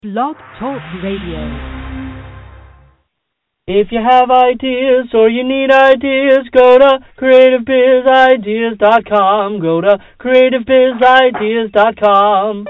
Blog Talk Radio. If you have ideas or you need ideas, go to creativebizIdeas.com. Go to creativebizIdeas.com.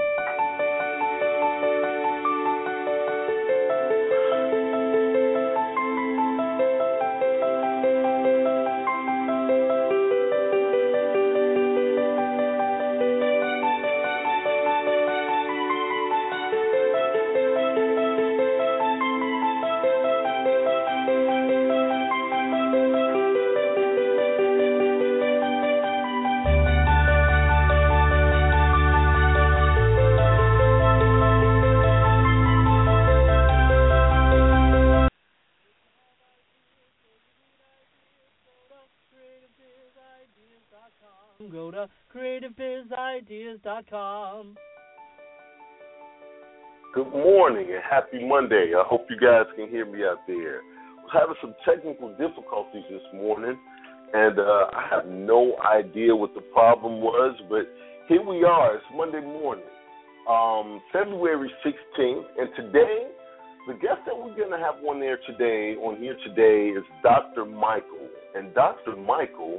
Go to creativebizIdeas.com. Good morning and happy Monday. I hope you guys can hear me out there. I was having some technical difficulties this morning, and I have no idea what the problem was, but here we are. It's Monday morning, February 16th, and today, the guest that we're going to have on here today is Dr. Michael. And Dr. Michael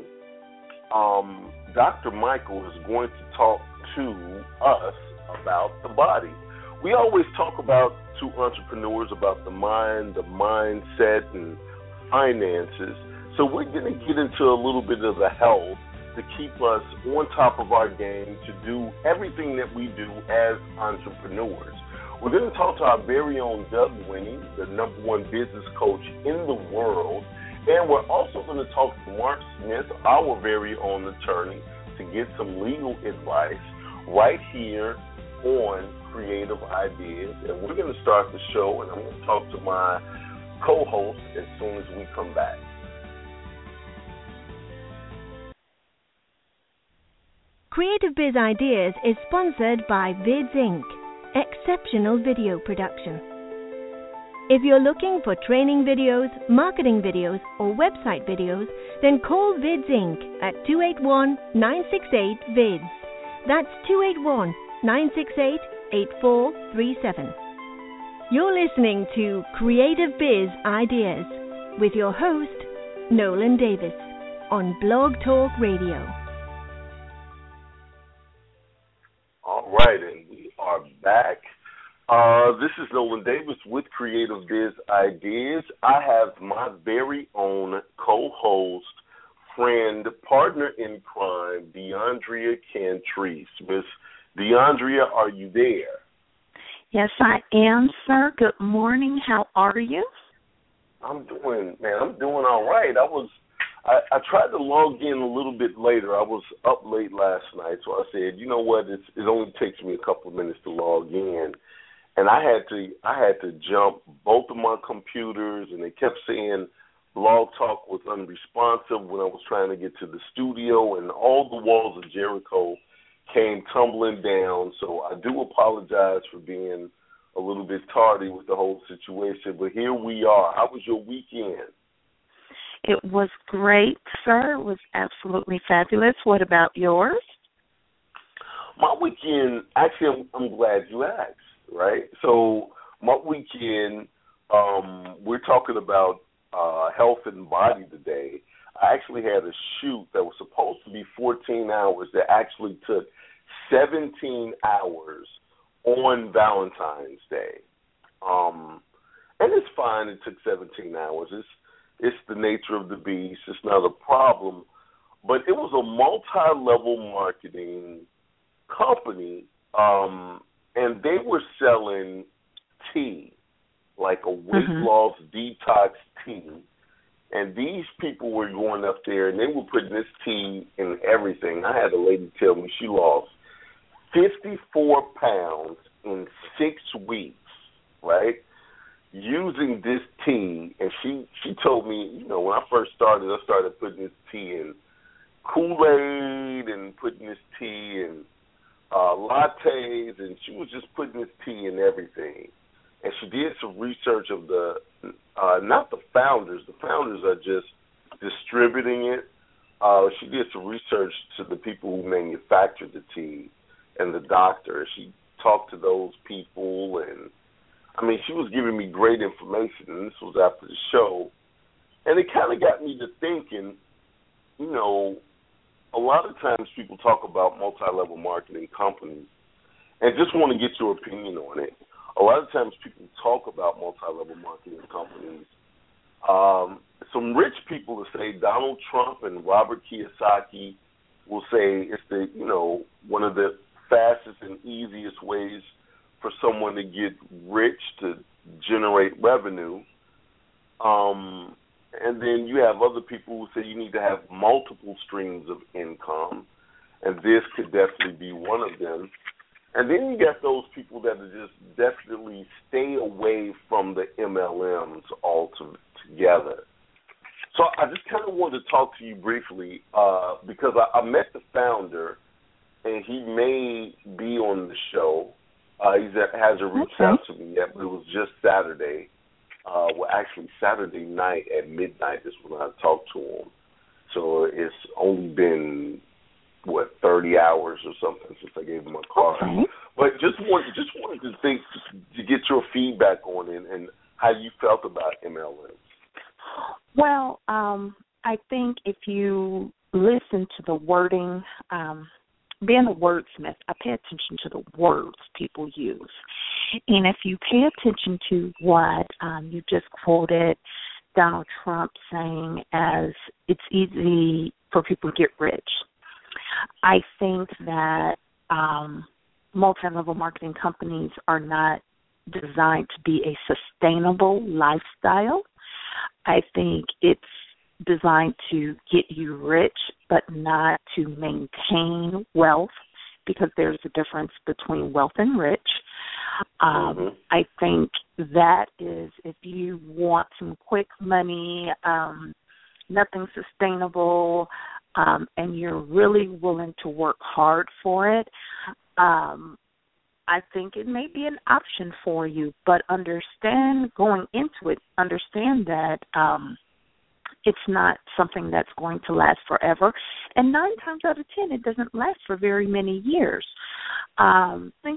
is going to talk to us about the body. We always talk about, to entrepreneurs, about the mind, the mindset, and finances. So we're going to get into a little bit of the health to keep us on top of our game, to do everything that we do as entrepreneurs. We're going to talk to our very own Doug Winnie, the #1 business coach in the world. And we're also going to talk to Mark Smith, our very own attorney, to get some legal advice right here on Creative Ideas. And we're going to start the show, and I'm going to talk to my co-host as soon as we come back. Creative Biz Ideas is sponsored by Vids Inc., exceptional video production. If you're looking for training videos, marketing videos, or website videos, then call Vids Inc. at 281-968-VIDS. That's 281-968-8437. You're listening to Creative Biz Ideas with your host, Nolan Davis, on Blog Talk Radio. All right, and we are back. This is Nolan Davis with Creative Biz Ideas. I have my very own co-host, friend, partner in crime, DeAndrea Cantrese. Miss DeAndrea, are you there? Yes, I am, sir. Good morning. How are you? I'm doing all right. I tried to log in a little bit later. I was up late last night, so I said, you know what, it only takes me a couple of minutes to log in. And I had to jump both of my computers, and they kept saying Blog Talk was unresponsive when I was trying to get to the studio, and all the walls of Jericho came tumbling down. So I do apologize for being a little bit tardy with the whole situation, but here we are. How was your weekend? It was great, sir. It was absolutely fabulous. What about yours? My weekend, actually, I'm glad you asked. Right? So my weekend, we're talking about health and body today. I actually had a shoot that was supposed to be 14 hours that actually took 17 hours on Valentine's Day. And it's fine. It took 17 hours. It's the nature of the beast. It's not a problem. But it was a multi-level marketing company, and they were selling tea, like a weight loss detox tea. And these people were going up there, and they were putting this tea in everything. I had a lady tell me she lost 54 pounds in 6 weeks, right, using this tea. And she told me, you know, when I started putting this tea in Kool-Aid and putting this tea in lattes, and she was just putting this tea in everything. And she did some research of not the founders. The founders are just distributing it. She did some research to the people who manufactured the tea and the doctor. She talked to those people, and I mean, she was giving me great information, and this was after the show. And it kind of got me to thinking, you know, a lot of times people talk about multi-level marketing companies and just want to get your opinion on it. A lot of times people talk about multi-level marketing companies. Some rich people will say Donald Trump and Robert Kiyosaki will say it's the, you know, one of the fastest and easiest ways for someone to get rich, to generate revenue. And then you have other people who say you need to have multiple streams of income, and this could definitely be one of them. And then you got those people that are just definitely stay away from the MLMs altogether. So I just kind of wanted to talk to you briefly because I met the founder, and he may be on the show. He hasn't reached out to me yet, but it was just Saturday. Well, actually, Saturday night at midnight is when I talked to him. So it's only been, 30 hours or something since I gave him a card. Okay. But just wanted to get your feedback on it and how you felt about MLMs. Well, I think if you listen to the wording, being a wordsmith, I pay attention to the words people use. And if you pay attention to what you just quoted Donald Trump saying as it's easy for people to get rich, I think that multi-level marketing companies are not designed to be a sustainable lifestyle. I think it's designed to get you rich, but not to maintain wealth, because there's a difference between wealth and rich. I think that is, if you want some quick money, nothing sustainable, and you're really willing to work hard for it, I think it may be an option for you. But understand that it's not something that's going to last forever. And 9 times out of 10, it doesn't last for very many years. I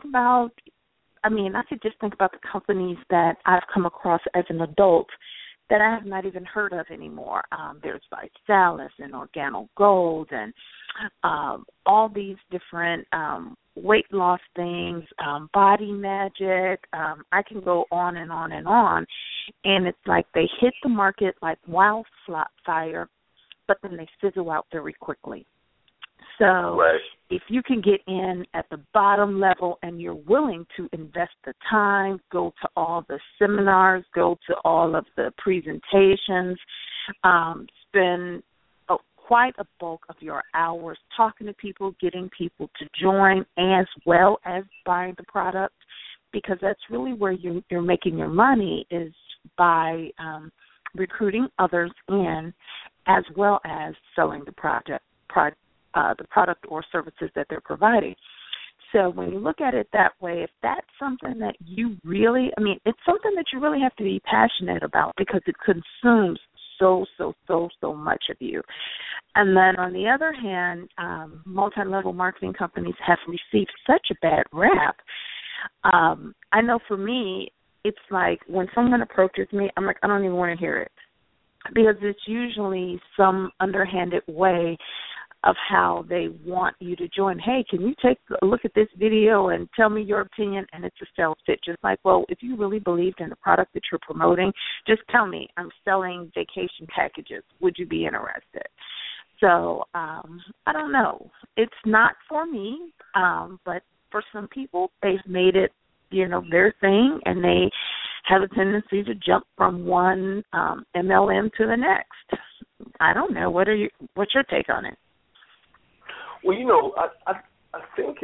could just think about the companies that I've come across as an adult that I have not even heard of anymore. There's Vitalis and OrganoGold and all these different weight loss things, Body Magic. I can go on and on and on. And it's like they hit the market like wildfire, but then they fizzle out very quickly. So if you can get in at the bottom level and you're willing to invest the time, go to all the seminars, go to all of the presentations, spend quite a bulk of your hours talking to people, getting people to join, as well as buying the product, because that's really where you're making your money, is by recruiting others in, as well as selling the product or services that they're providing. So when you look at it that way, if that's something that you really, it's something that you really have to be passionate about, because it consumes so much of you. And then on the other hand, multi-level marketing companies have received such a bad rap. I know for me, it's like when someone approaches me, I'm like, I don't even want to hear it, because it's usually some underhanded way of how they want you to join. Hey, can you take a look at this video and tell me your opinion? And it's a sales pitch. It's like, well, if you really believed in the product that you're promoting, just tell me. I'm selling vacation packages. Would you be interested? So I don't know. It's not for me, but for some people, they've made it, their thing, and they have a tendency to jump from one MLM to the next. I don't know. What's your take on it? Well, I think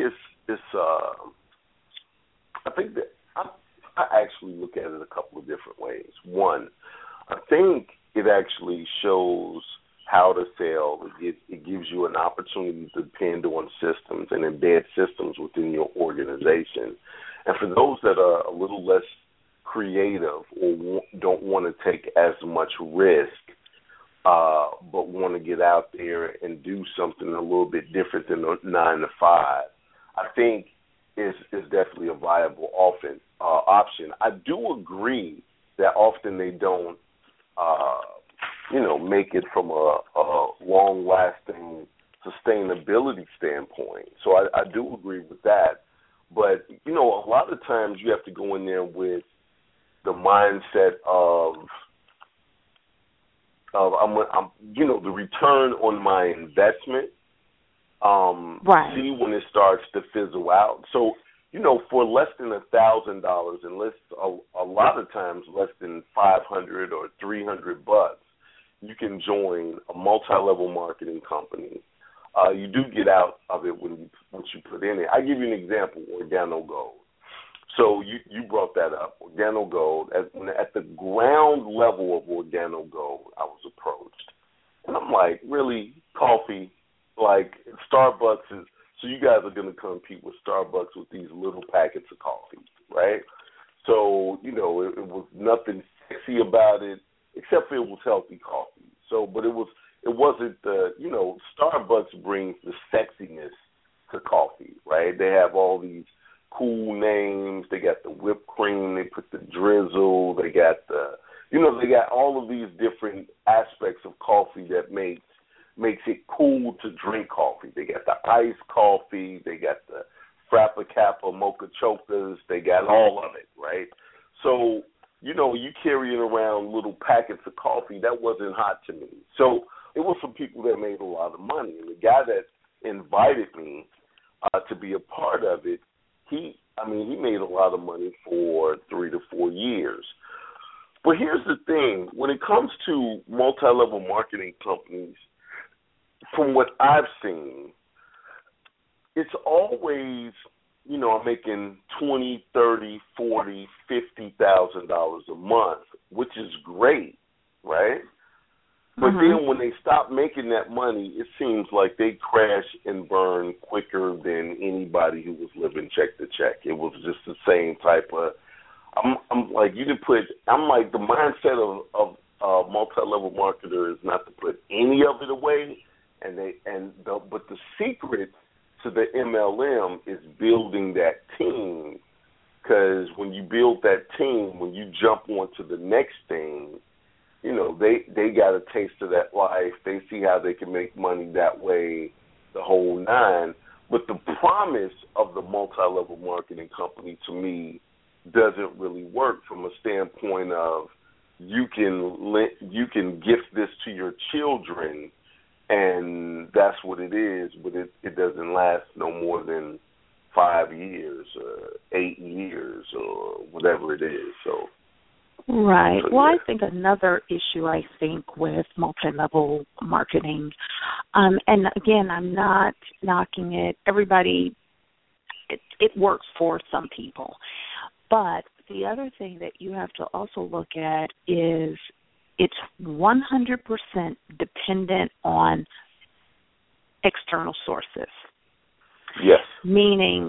I think that I actually look at it a couple of different ways. One, I think it actually shows how to sell. It gives you an opportunity to depend on systems and embed systems within your organization. And for those that are a little less creative or don't want to take as much risk, but want to get out there and do something a little bit different than a 9 to 5, I think is definitely a viable option. I do agree that often they don't, make it from a long-lasting sustainability standpoint. So I do agree with that. But, a lot of times you have to go in there with the mindset of the return on my investment. Right. See when it starts to fizzle out. So, for less than $1,000 and a lot of times less than $500 or $300, you can join a multi-level marketing company. You do get out of it once you put in it. I give you an example: OrganoGold. So you brought that up. OrganoGold, at the ground level of OrganoGold, I was approached, and I'm like, really, coffee? Like Starbucks is, so you guys are going to compete with Starbucks with these little packets of coffee, right? So, it was nothing sexy about it, except for it was healthy coffee. So, but it wasn't Starbucks brings the sexiness to coffee, right? They have all these cool names. They got the whipped cream. They put the drizzle. They got they got all of these different aspects of coffee that makes it cool to drink coffee. They got the iced coffee. They got the Frappa Kappa Mocha Chocas. They got all of it, right? So, you carrying around little packets of coffee, that wasn't hot to me. So it was some people that made a lot of money. And the guy that invited me to be a part of it, he made a lot of money for 3 to 4 years. But here's the thing. When it comes to multi-level marketing companies, from what I've seen, it's always, I'm making $20,000, $30,000, $40,000, $50,000 a month, which is great, right? But then when they stop making that money, it seems like they crash and burn quicker than anybody who was living check to check. It was just the same type of. I'm like the mindset of a multi-level marketer is not to put any of it away, but the secret to the MLM is building that team, because when you build that team, when you jump onto the next thing, they got a taste of that life. They see how they can make money that way, the whole nine. But the promise of the multi-level marketing company, to me, doesn't really work from a standpoint of you can gift this to your children, and that's what it is. But it doesn't last no more than 5 years, 8 years, or whatever it is. So. Right. Well, I think another issue with multi-level marketing, and again, I'm not knocking it. Everybody, it works for some people. But the other thing that you have to also look at is it's 100% dependent on external sources. Yes. Meaning,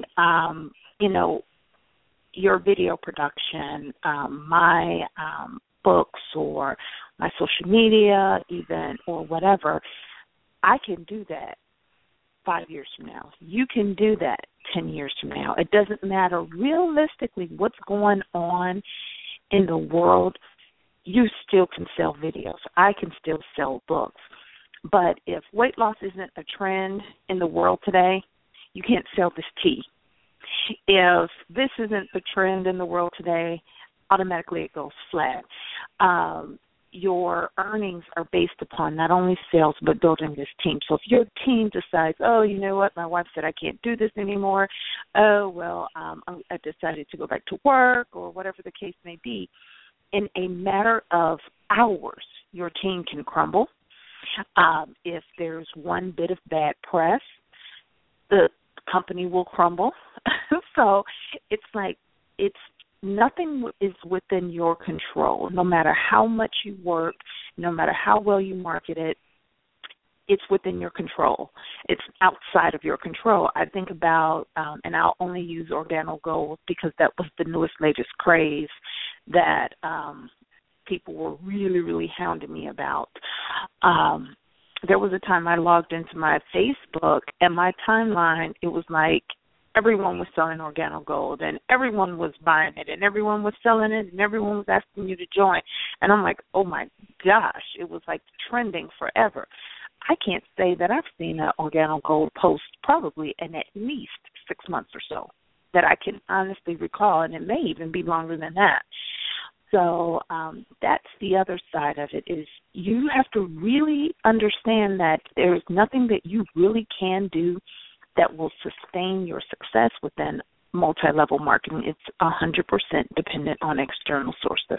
your video production, my books, or my social media even, or whatever, I can do that 5 years from now. You can do that 10 years from now. It doesn't matter realistically what's going on in the world. You still can sell videos. I can still sell books. But if weight loss isn't a trend in the world today, you can't sell this tea. If this isn't a trend in the world today, automatically it goes flat. Your earnings are based upon not only sales but building this team. So if your team decides, oh, you know what, my wife said I can't do this anymore, oh, well, I decided to go back to work, or whatever the case may be, in a matter of hours, your team can crumble. If there's one bit of bad press, the company will crumble. So it's like nothing is within your control. No matter how much you work, no matter how well you market it, it's within your control. It's outside of your control. I think about, and I'll only use OrganoGold because that was the newest, latest craze that people were really, really hounding me about. There was a time I logged into my Facebook, and my timeline, it was like everyone was selling Organo Gold, and everyone was buying it, and everyone was selling it, and everyone was asking you to join. And I'm like, oh, my gosh, it was like trending forever. I can't say that I've seen an Organo Gold post probably in at least 6 months or so that I can honestly recall, and it may even be longer than that. So that's the other side of it, is you have to really understand that there is nothing that you really can do that will sustain your success within multi-level marketing. It's 100% dependent on external sources.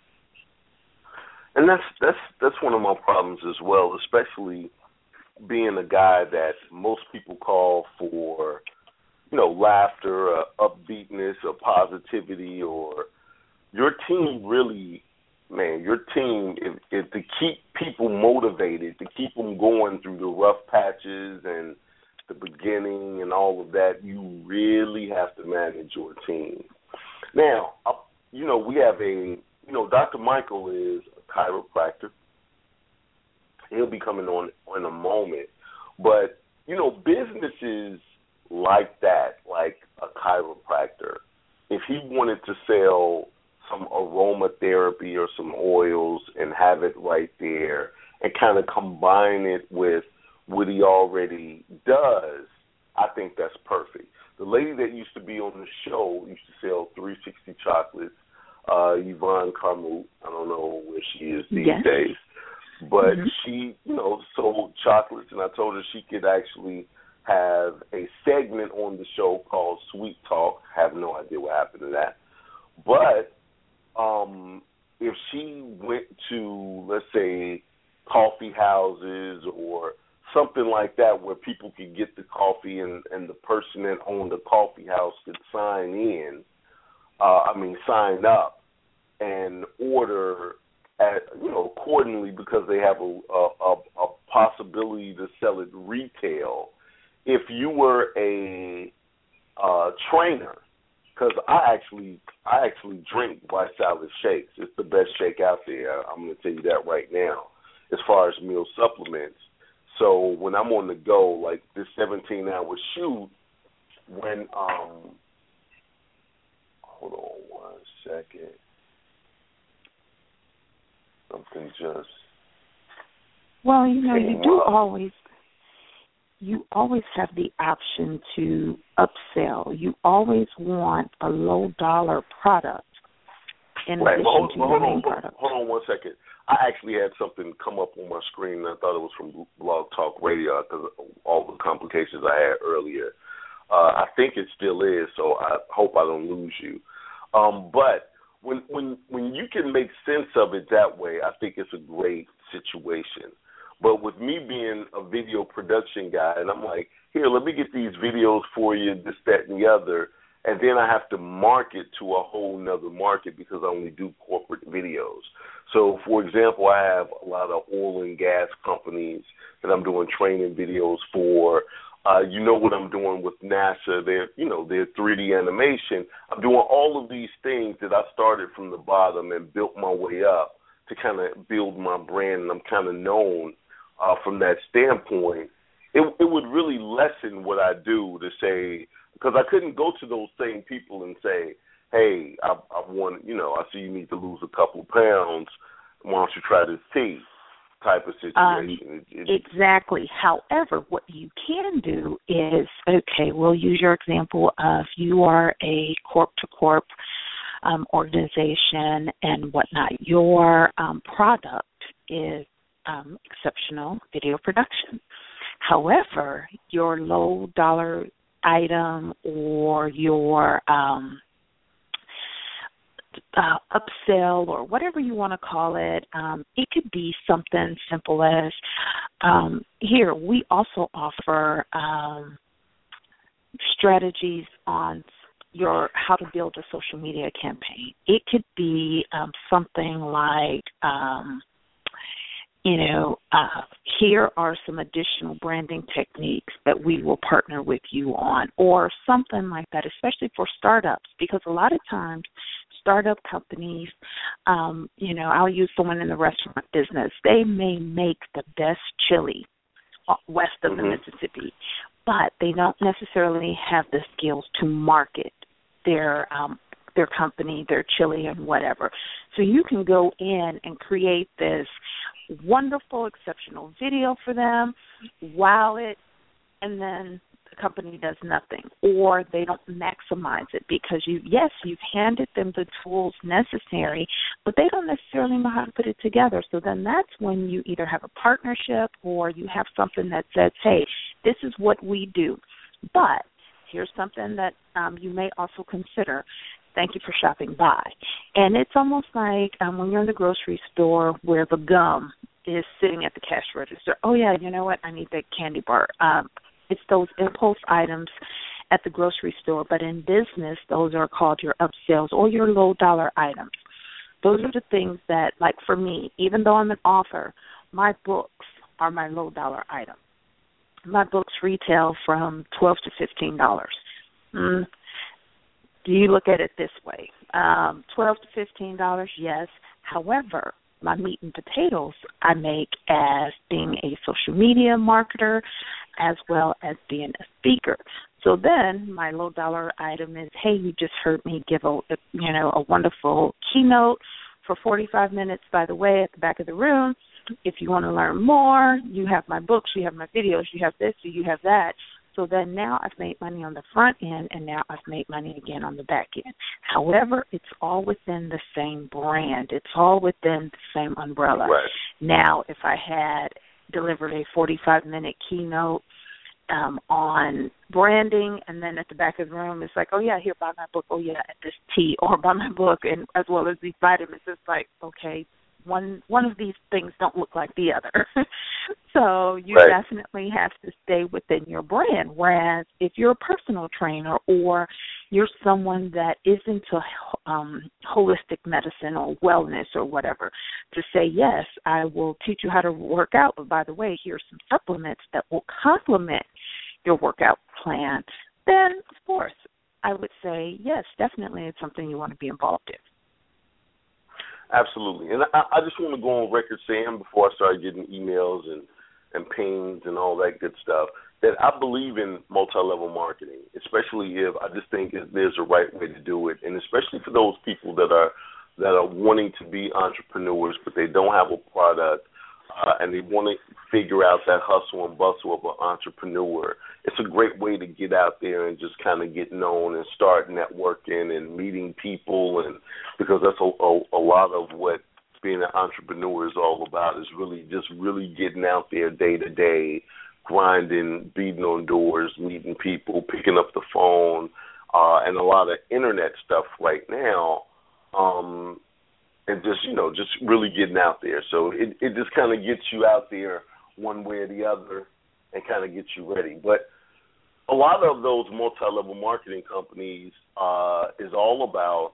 And that's one of my problems as well, especially being a guy that most people call for, laughter, or upbeatness, or positivity, or your team really, man, your team, if to keep people motivated, to keep them going through the rough patches and the beginning and all of that, you really have to manage your team. Now, we have Dr. Michael is a chiropractor. He'll be coming on in a moment. But, businesses like that, like a chiropractor, if he wanted to sell some aromatherapy or some oils and have it right there and kind of combine it with what he already does, I think that's perfect. The lady that used to be on the show used to sell 360 chocolates, Yvonne Carmouche. I don't know where she is these days. But she, sold chocolates, and I told her she could actually have a segment on the show called Sweet Talk. I have no idea what happened to that. But if she went to, let's say, coffee houses or something like that where people could get the coffee and the person that owned the coffee house could sign up and order accordingly, because they have a possibility to sell it retail. If you were a trainer, because I actually drink White Salad shakes. It's the best shake out there. I'm going to tell you that right now, as far as meal supplements. So when I'm on the go, like this 17-hour shoot, when hold on one second. Something just. Well, you always have the option to upsell. You always want a low-dollar product in addition to your main product. Hold on one second. I actually had something come up on my screen, and I thought it was from Blog Talk Radio because of all the complications I had earlier. I think it still is, so I hope I don't lose you. But when you can make sense of it that way, I think it's a great situation. But with me being a video production guy, and I'm like, here, let me get these videos for you, this, that, and the other, and then I have to market to a whole nother market because I only do corporate videos. So, for example, I have a lot of oil and gas companies that I'm doing training videos for. What I'm doing with NASA, their 3D animation. I'm doing all of these things that I started from the bottom and built my way up to kind of build my brand, and I'm kind of known from that standpoint. It would really lessen what I do to say, because I couldn't go to those same people and say, hey, I want, I see you need to lose a couple pounds. Why don't you try this tea? Type of situation. Exactly. However, what you can do is, we'll use your example of you are a corp-to-corp organization and whatnot. Your product is exceptional video production. However, your low-dollar item or your upsell or whatever you want to call it, it could be something simple as, here, we also offer strategies on how to build a social media campaign. It could be something like, here are some additional branding techniques that we will partner with you on, or something like that, especially for startups, because a lot of times startup companies, I'll use someone in the restaurant business. They may make the best chili west of the Mississippi, but they don't necessarily have the skills to market their company, their chili and whatever. So you can go in and create this wonderful, exceptional video for them, wow it, and then the company does nothing, or they don't maximize it because you've handed them the tools necessary, but they don't necessarily know how to put it together. So then that's when you either have a partnership or you have something that says, hey, this is what we do, but here's something that you may also consider. Thank you for shopping by. And it's almost like when you're in the grocery store where the gum is sitting at the cash register. Oh, yeah, you know what? I need that candy bar. It's those impulse items at the grocery store. But in business, those are called your upsells or your low-dollar items. Those are the things that, like for me, even though I'm an author, my books are my low-dollar item. My books retail from $12 to $15. Do you look at it this way? $12 to $15, yes. However, my meat and potatoes I make as being a social media marketer as well as being a speaker. So then my low dollar item is, hey, you just heard me give a wonderful keynote for 45 minutes, by the way, at the back of the room. If you want to learn more, you have my books, you have my videos, you have this, you have that. So then now I've made money on the front end, and now I've made money again on the back end. However, it's all within the same brand. It's all within the same umbrella. Right. Now, if I had delivered a 45-minute keynote on branding, and then at the back of the room, it's like, oh, yeah, here, buy my book. Oh, yeah, this tea, or buy my book, and as well as these vitamins. It's like, okay, one of these things don't look like the other. So you right. definitely have to stay within your brand. Whereas if you're a personal trainer or you're someone that is into holistic medicine or wellness or whatever, to say, yes, I will teach you how to work out, but by the way, here's some supplements that will complement your workout plan, then, of course, I would say, yes, definitely it's something you want to be involved in. Absolutely. And I just want to go on record saying, before I start getting emails and pings and all that good stuff, that I believe in multi-level marketing, especially if I just think there's a right way to do it, and especially for those people that are wanting to be entrepreneurs, but they don't have a product, and they want to figure out that hustle and bustle of an entrepreneur. It's a great way to get out there and just kind of get known and start networking and meeting people, and because that's a lot of what being an entrepreneur is all about, is really getting out there day to day, grinding, beating on doors, meeting people, picking up the phone, and a lot of internet stuff right now. And just really getting out there. So it just kind of gets you out there one way or the other and kind of gets you ready. But a lot of those multi-level marketing companies is all about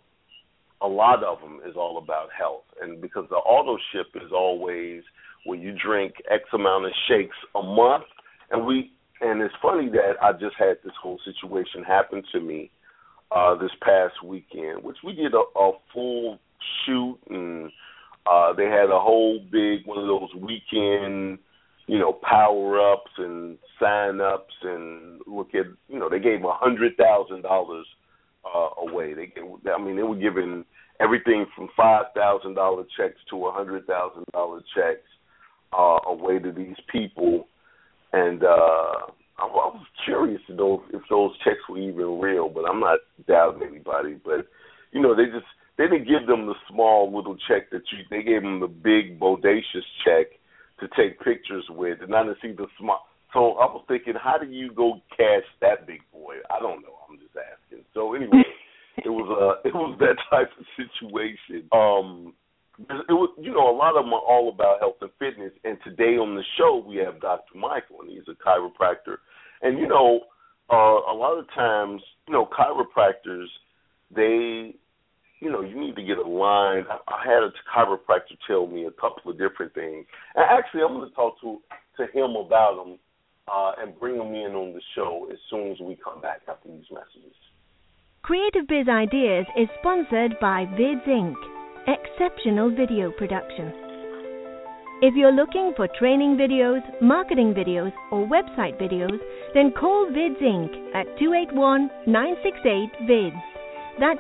health. And because the auto ship is always where you drink X amount of shakes a month. And it's funny that I just had this whole situation happen to me this past weekend, which we did a full shoot, and they had a whole big one of those weekend, power-ups and sign-ups, and they gave $100,000 away. They were giving everything from $5,000 checks to $100,000 checks away to these people, and I was curious to know if those checks were even real, but I'm not doubting anybody. But they didn't give them the small little check they gave them the big bodacious check to take pictures with, and not to see the small. So I was thinking, how do you go cash that big boy? I don't know. I'm just asking. So anyway, it was that type of situation. It was, a lot of them are all about health and fitness. And today on the show we have Dr. Michael, and he's a chiropractor. And a lot of times, chiropractors, they. You need to get aligned. I had a chiropractor tell me a couple of different things. And actually, I'm going to talk to him about them and bring him in on the show as soon as we come back after these messages. Creative Biz Ideas is sponsored by Vids Inc., exceptional video production. If you're looking for training videos, marketing videos, or website videos, Then call Vids Inc. at 281-968-VIDS. That's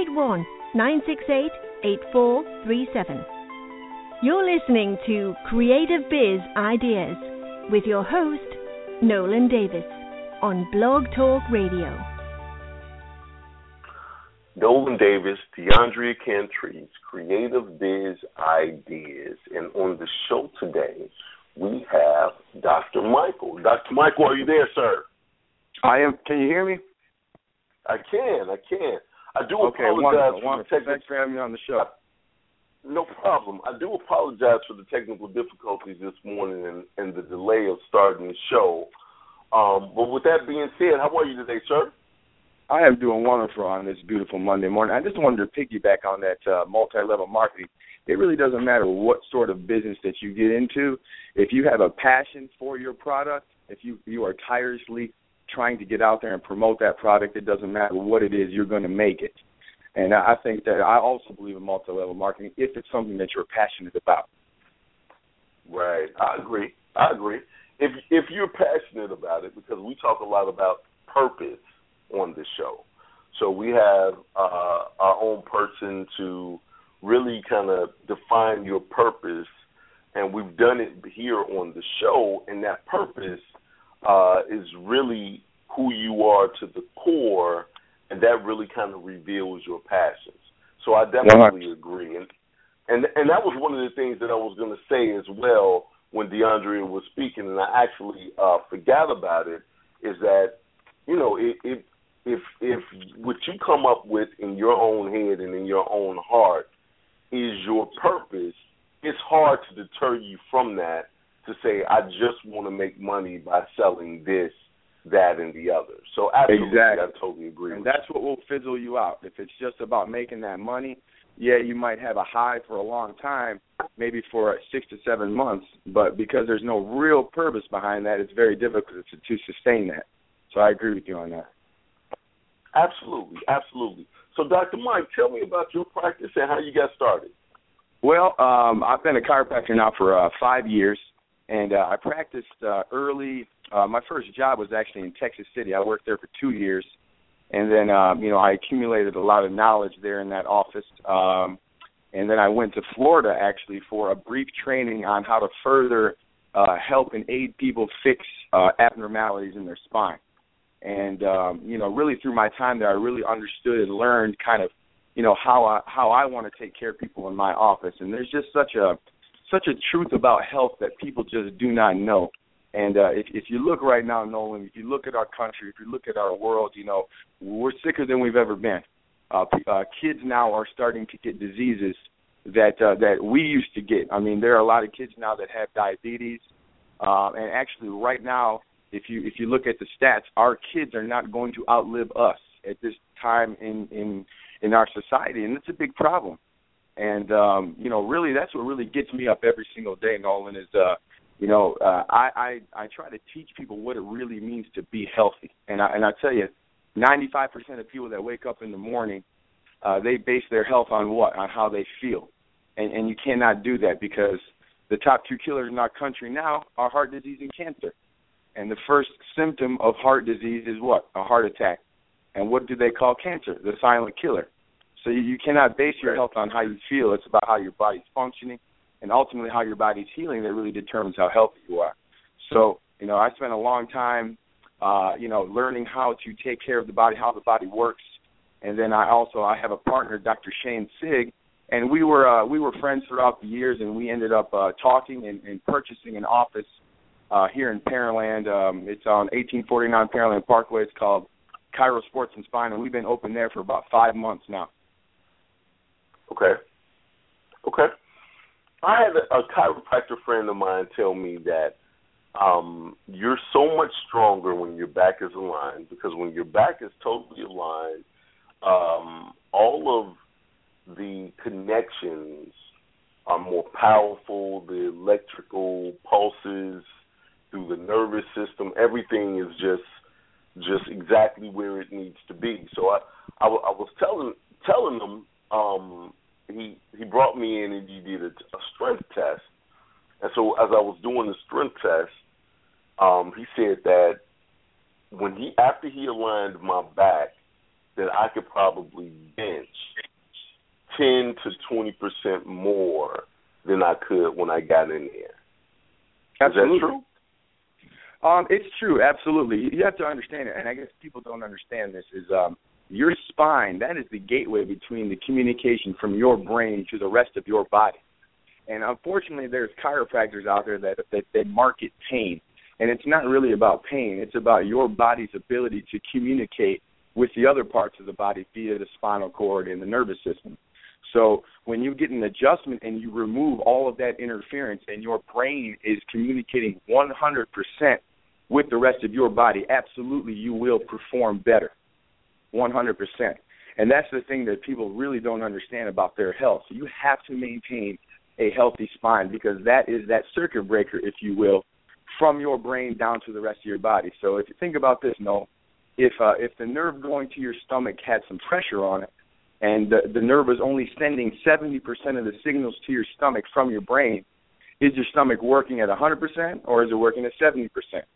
281-968-8437. You're listening to Creative Biz Ideas with your host, Nolan Davis, on Blog Talk Radio. Nolan Davis, DeAndrea Cantrese, Creative Biz Ideas. And on the show today, we have Dr. Michael. Dr. Michael, are you there, sir? I am. Can you hear me? I can. I do okay, apologize wonderful. for the technical... Thanks for having me on the show. No problem. I do apologize for the technical difficulties this morning and the delay of starting the show. But with that being said, how are you today, sir? I am doing wonderful on this beautiful Monday morning. I just wanted to piggyback on that multi-level marketing. It really doesn't matter what sort of business that you get into. If you have a passion for your product, if you are tirelessly trying to get out there and promote that product, it doesn't matter what it is, you're going to make it. And I think that I also believe in multi-level marketing if it's something that you're passionate about. Right. I agree. If you're passionate about it, because we talk a lot about purpose on this show. So we have our own person to really kind of define your purpose, and we've done it here on the show, and that purpose is really who you are to the core, and that really kind of reveals your passions. So I definitely agree. And that was one of the things that I was going to say as well when DeAndrea was speaking, and I actually forgot about it, is that, you know, if what you come up with in your own head and in your own heart is your purpose, it's hard to deter you from that to say, I just want to make money by selling this, that, and the other. So absolutely, exactly. I totally agree. And that's what will fizzle you out. If it's just about making that money, yeah, you might have a high for a long time, maybe for 6 to 7 months, but because there's no real purpose behind that, it's very difficult to sustain that. So I agree with you on that. Absolutely. So, Dr. Mike, tell me about your practice and how you got started. Well, I've been a chiropractor now for 5 years, and I practiced early. My first job was actually in Texas City. I worked there for 2 years, and then, I accumulated a lot of knowledge there in that office. And then I went to Florida, actually, for a brief training on how to further help and aid people fix abnormalities in their spine. And, really through my time there, I really understood and learned kind of, how I want to take care of people in my office. And there's just such a truth about health that people just do not know. And if you look right now, Nolan, if you look at our country, if you look at our world, we're sicker than we've ever been. Kids now are starting to get diseases that we used to get. I mean, there are a lot of kids now that have diabetes. And actually right now, if you look at the stats, our kids are not going to outlive us at this time in our society, and it's a big problem. And really, that's what really gets me up every single day, Nolan. Is I try to teach people what it really means to be healthy. And I tell you, 95% of people that wake up in the morning, they base their health on what? On how they feel, and you cannot do that because the top 2 killers in our country now are heart disease and cancer. And the first symptom of heart disease is what? A heart attack. And what do they call cancer? The silent killer. So you cannot base your health on how you feel. It's about how your body's functioning and ultimately how your body's healing that really determines how healthy you are. So, I spent a long time, learning how to take care of the body, how the body works. And then I have a partner, Dr. Shane Sig, and we were friends throughout the years, and we ended up talking and purchasing an office here in Pearland. It's on 1849 Pearland Parkway. It's called Chiro Sports and Spine, and we've been open there for about 5 months now. Okay. I had a chiropractor friend of mine tell me that you're so much stronger when your back is aligned, because when your back is totally aligned, all of the connections are more powerful, the electrical pulses through the nervous system, everything is just exactly where it needs to be. So I was telling him, he brought me in and he did a strength test. And so as I was doing the strength test, he said that after he aligned my back, that I could probably bench 10 to 20% more than I could when I got in there. Absolutely. Is that true? It's true, absolutely. You have to understand it, and I guess people don't understand this, is your spine, that is the gateway between the communication from your brain to the rest of your body. And unfortunately, there's chiropractors out there that market pain. And it's not really about pain. It's about your body's ability to communicate with the other parts of the body via the spinal cord and the nervous system. So when you get an adjustment and you remove all of that interference and your brain is communicating 100% with the rest of your body, absolutely you will perform better, 100%. And that's the thing that people really don't understand about their health. So you have to maintain a healthy spine because that is that circuit breaker, if you will, from your brain down to the rest of your body. So if you think about this, Noel, if the nerve going to your stomach had some pressure on it and the nerve is only sending 70% of the signals to your stomach from your brain, is your stomach working at 100% or is it working at 70%?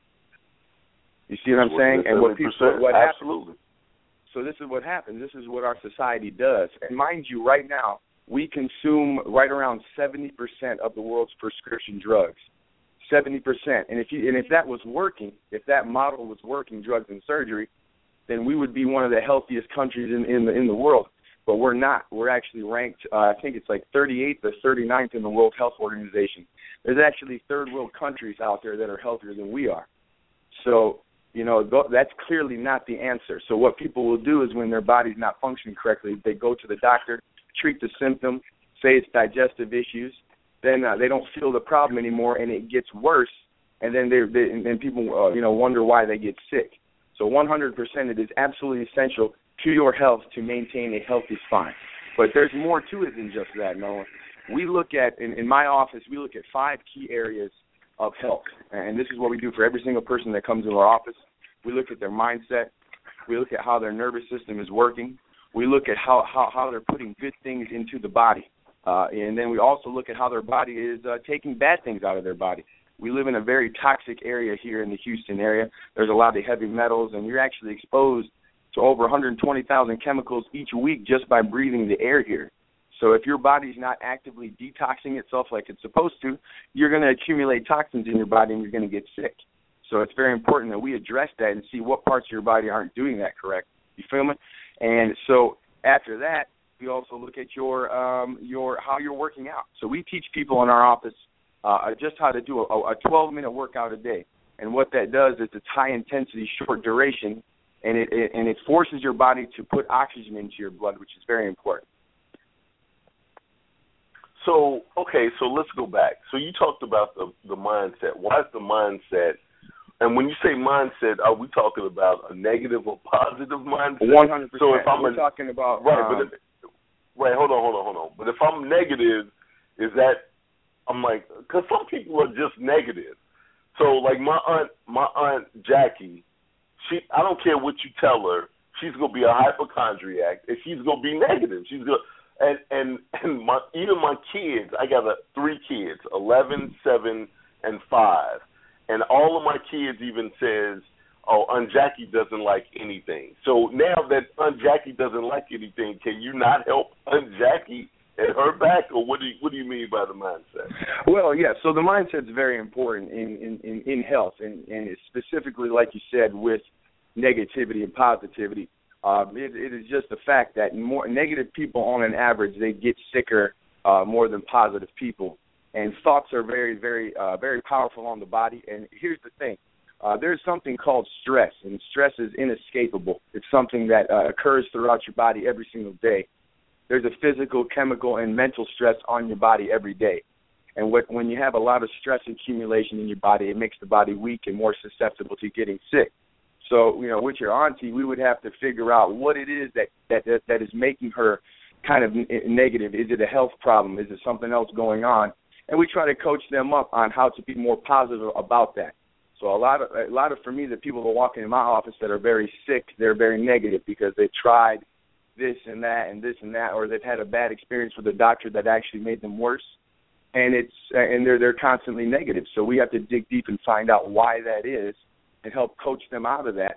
You see what I'm saying? And what absolutely. Happens, so this is what happens. This is what our society does. And mind you, right now, we consume right around 70% of the world's prescription drugs. 70%. And if that was working, if that model was working, drugs and surgery, then we would be one of the healthiest countries in the world. But we're not. We're actually ranked, I think it's like 38th or 39th in the World Health Organization. There's actually third world countries out there that are healthier than we are. So, that's clearly not the answer. So what people will do is when their body's not functioning correctly, they go to the doctor, treat the symptom, say it's digestive issues, then they don't feel the problem anymore, and it gets worse, and then then people wonder why they get sick. So 100%, it is absolutely essential to your health to maintain a healthy spine. But there's more to it than just that, Noah. We look at, in my office, we look at 5 key areas of health, and this is what we do for every single person that comes into our office. We look at their mindset. We look at how their nervous system is working. We look at how they're putting good things into the body. And then we also look at how their body is taking bad things out of their body. We live in a very toxic area here in the Houston area. There's a lot of heavy metals, and you're actually exposed to over 120,000 chemicals each week just by breathing the air here. So if your body's not actively detoxing itself like it's supposed to, you're going to accumulate toxins in your body and you're going to get sick. So it's very important that we address that and see what parts of your body aren't doing that correct. You feel me? And so after that, we also look at your how you're working out. So we teach people in our office just how to do a 12-minute workout a day. And what that does is it's high intensity, short duration, and it forces your body to put oxygen into your blood, which is very important. So let's go back. So you talked about the mindset. Why is the mindset? And when you say mindset, are we talking about a negative or positive mindset? 100%. So if we're talking about hold on. But if I'm negative, is that I'm like, because some people are just negative. So like my aunt Jackie, I don't care what you tell her, she's gonna be a hypochondriac and she's gonna be negative. She's gonna and even my kids, I got 3 kids, 11, 7, and 5. And all of my kids even says, Aunt Jackie doesn't like anything. So now that Aunt Jackie doesn't like anything, can you not help Aunt Jackie at her back, or what do you mean by the mindset? Well, yeah, so the mindset is very important in health, and specifically, like you said, with negativity and positivity. It is just the fact that more negative people, on an average, they get sicker more than positive people. And thoughts are very, very, very powerful on the body. And here's the thing. There's something called stress, and stress is inescapable. It's something that occurs throughout your body every single day. There's a physical, chemical, and mental stress on your body every day. And when you have a lot of stress accumulation in your body, it makes the body weak and more susceptible to getting sick. So, with your auntie, we would have to figure out what it is that is making her kind of negative. Is it a health problem? Is it something else going on? And we try to coach them up on how to be more positive about that. So a lot of for me, the people that walk in my office that are very sick, they're very negative because they tried this and that and this and that, or they've had a bad experience with a doctor that actually made them worse, and they're constantly negative. So we have to dig deep and find out why that is and help coach them out of that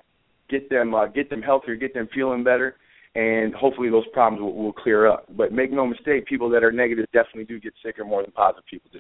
get them healthier, get them feeling better, and hopefully those problems will clear up. But make no mistake, people that are negative definitely do get sicker more than positive people do.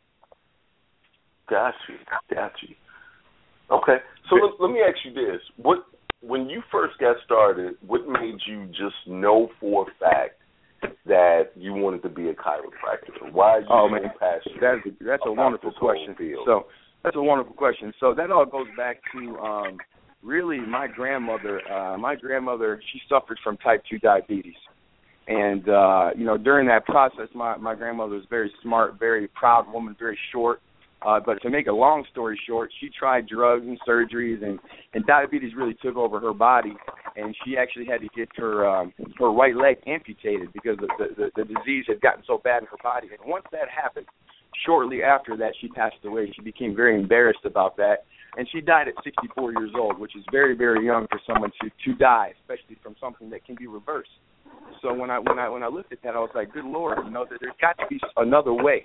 Got you. Okay, so let me ask you this: when you first got started, what made you just know for a fact that you wanted to be a chiropractor? Why are you so passionate? That's a wonderful question. So that's a wonderful question. So that all goes back to really my grandmother. My grandmother, she suffered from type 2 diabetes. And, during that process, my grandmother was very smart, very proud woman, very short. But to make a long story short, she tried drugs and surgeries, and diabetes really took over her body, and she actually had to get her right leg amputated because the disease had gotten so bad in her body. And once that happened, shortly after that, she passed away. She became very embarrassed about that, and she died at 64 years old, which is very, very young for someone to die, especially from something that can be reversed. So when I looked at that, I was like, good Lord, there's got to be another way.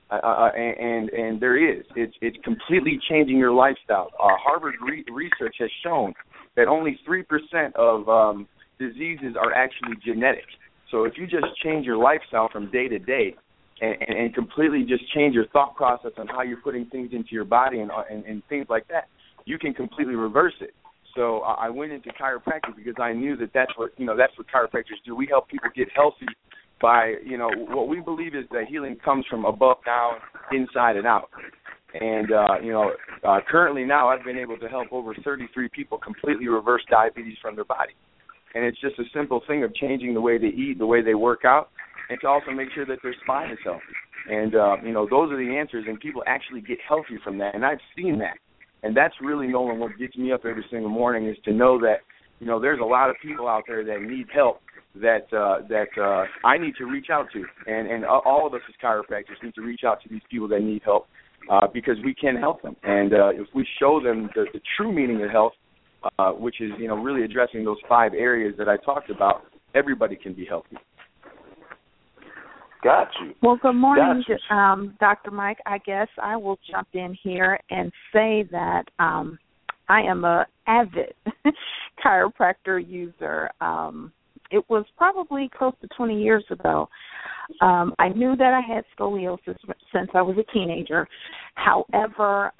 And there is. It's completely changing your lifestyle. Harvard research has shown that only 3% of diseases are actually genetic. So if you just change your lifestyle from day to day and completely just change your thought process on how you're putting things into your body and things like that, you can completely reverse it. So I went into chiropractic because I knew that's what chiropractors do. We help people get healthy by, what we believe is that healing comes from above down, inside and out. And, currently now I've been able to help over 33 people completely reverse diabetes from their body. And it's just a simple thing of changing the way they eat, the way they work out, and to also make sure that their spine is healthy. And, those are the answers, and people actually get healthy from that. And I've seen that. And that's really, Nolan, what gets me up every single morning is to know that, there's a lot of people out there that need help that I need to reach out to. And all of us as chiropractors need to reach out to these people that need help because we can help them. And if we show them the true meaning of health, which is, really addressing those 5 areas that I talked about, everybody can be healthy. Got you. Well, good morning, Dr. Mike. I guess I will jump in here and say that I am an avid chiropractor user. It was probably close to 20 years ago. I knew that I had scoliosis since I was a teenager. However,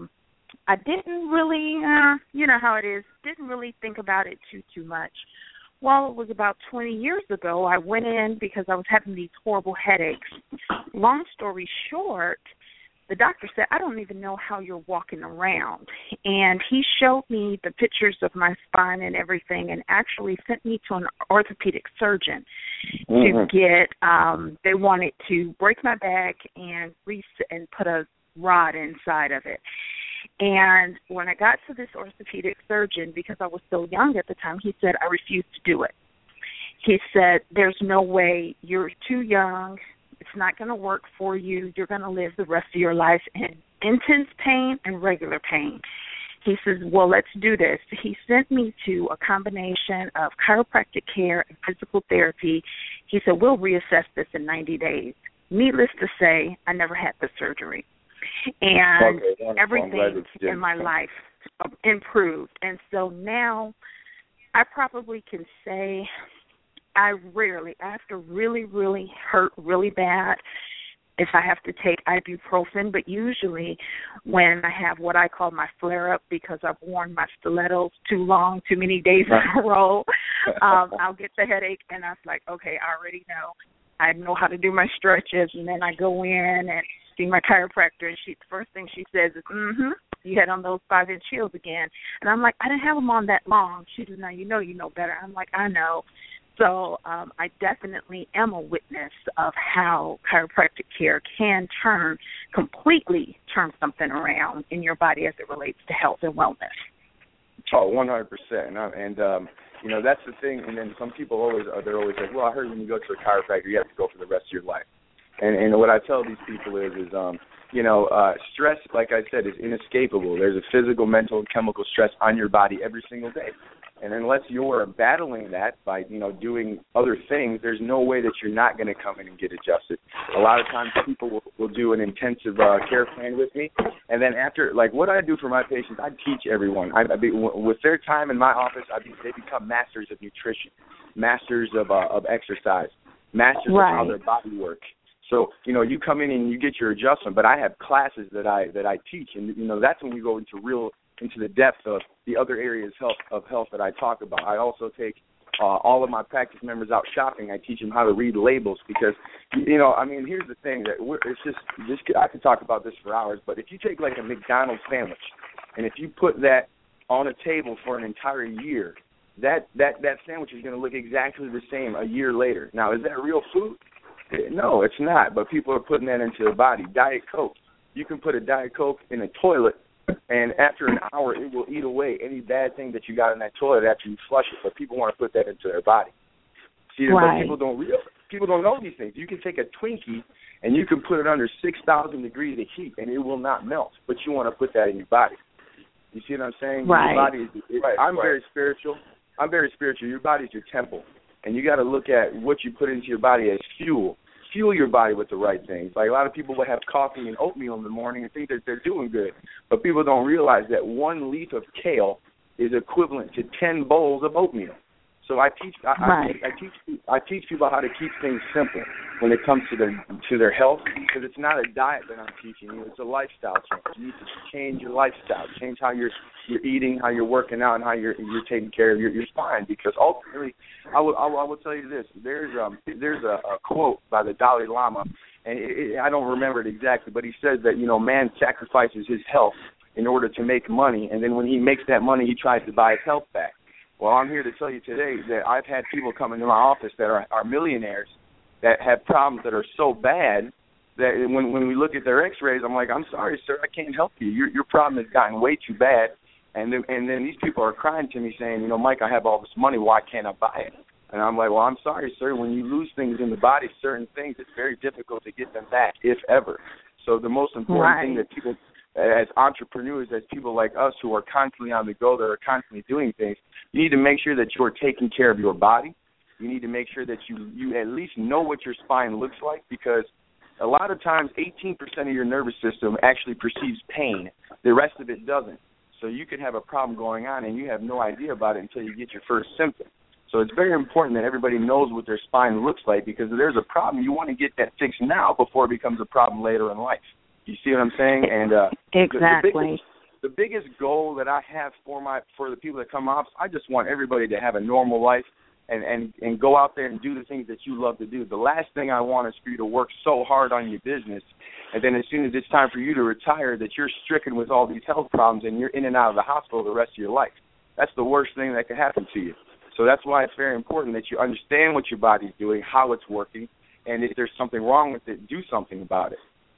I didn't really, you know how it is, didn't really think about it too much. Well, it was about 20 years ago, I went in because I was having these horrible headaches. Long story short, the doctor said, I don't even know how you're walking around. And he showed me the pictures of my spine and everything and actually sent me to an orthopedic surgeon to get, they wanted to break my back and put a rod inside of it. And when I got to this orthopedic surgeon, because I was so young at the time, he said, I refuse to do it. He said, there's no way, you're too young, it's not going to work for you, you're going to live the rest of your life in intense pain and regular pain. He says, well, let's do this. He sent me to a combination of chiropractic care and physical therapy. He said, we'll reassess this in 90 days. Needless to say, I never had the surgery. And everything in my life improved. And so now I probably can say I have to really, really hurt really bad if I have to take ibuprofen. But usually when I have what I call my flare-up because I've worn my stilettos too long, too many days in a row, I'll get the headache and I was like, okay, I already know. I know how to do my stretches, and then I go in and see my chiropractor, and the first thing she says is, you had on those 5-inch heels again. And I'm like, I didn't have them on that long. She says, now you know better. I'm like, I know. So I definitely am a witness of how chiropractic care can completely turn something around in your body as it relates to health and wellness. Oh, 100%. And that's the thing. And then some people they're always like, well, I heard when you go to a chiropractor, you have to go for the rest of your life. And what I tell these people is stress, like I said, is inescapable. There's a physical, mental, and chemical stress on your body every single day. And unless you're battling that by, doing other things, there's no way that you're not going to come in and get adjusted. A lot of times people will do an intensive care plan with me. And then after, like what I do for my patients, I teach everyone. With their time in my office, they become masters of nutrition, masters of exercise, masters of how their body works. So, you come in and you get your adjustment, but I have classes that I teach, and, that's when we go into the depth of the other areas of health that I talk about. I also take all of my practice members out shopping. I teach them how to read labels because, here's the thing that I could talk about this for hours, but if you take like a McDonald's sandwich and if you put that on a table for an entire year, that sandwich is going to look exactly the same a year later. Now, is that real food? No, it's not, but people are putting that into their body. Diet Coke. You can put a Diet Coke in a toilet, and after an hour, it will eat away any bad thing that you got in that toilet after you flush it, but people want to put that into their body. See, but people don't know these things. You can take a Twinkie, and you can put it under 6,000 degrees of heat, and it will not melt, but you want to put that in your body. You see what I'm saying? Right. Your body I'm very spiritual. I'm very spiritual. Your body's your temple, and you got to look at what you put into your body as fuel. Fuel your body with the right things. Like a lot of people will have coffee and oatmeal in the morning and think that they're doing good, but people don't realize that one leaf of kale is equivalent to 10 bowls of oatmeal. So I teach people how to keep things simple when it comes to their health, because it's not a diet that I'm teaching you; it's a lifestyle change. You need to change your lifestyle, change how you're eating, how you're working out, and how you're taking care of your spine. Because ultimately, I will tell you this: there's a quote by the Dalai Lama, and I don't remember it exactly, but he says that man sacrifices his health in order to make money, and then when he makes that money, he tries to buy his health back. Well, I'm here to tell you today that I've had people come into my office that are millionaires that have problems that are so bad that when we look at their X-rays, I'm like, I'm sorry, sir, I can't help you. Your problem has gotten way too bad. And then these people are crying to me saying, Mike, I have all this money. Why can't I buy it? And I'm like, well, I'm sorry, sir. When you lose things in the body, certain things, it's very difficult to get them back, if ever. So the most important thing that people, as entrepreneurs, as people like us who are constantly on the go, that are constantly doing things, you need to make sure that you're taking care of your body. You need to make sure that you at least know what your spine looks like, because a lot of times 18% of your nervous system actually perceives pain. The rest of it doesn't. So you could have a problem going on and you have no idea about it until you get your first symptom. So it's very important that everybody knows what their spine looks like, because if there's a problem, you want to get that fixed now before it becomes a problem later in life. You see what I'm saying? And exactly. The biggest goal that I have for the people that come off, I just want everybody to have a normal life and go out there and do the things that you love to do. The last thing I want is for you to work so hard on your business, and then as soon as it's time for you to retire, that you're stricken with all these health problems and you're in and out of the hospital the rest of your life. That's the worst thing that could happen to you. So that's why it's very important that you understand what your body's doing, how it's working, and if there's something wrong with it, do something about it.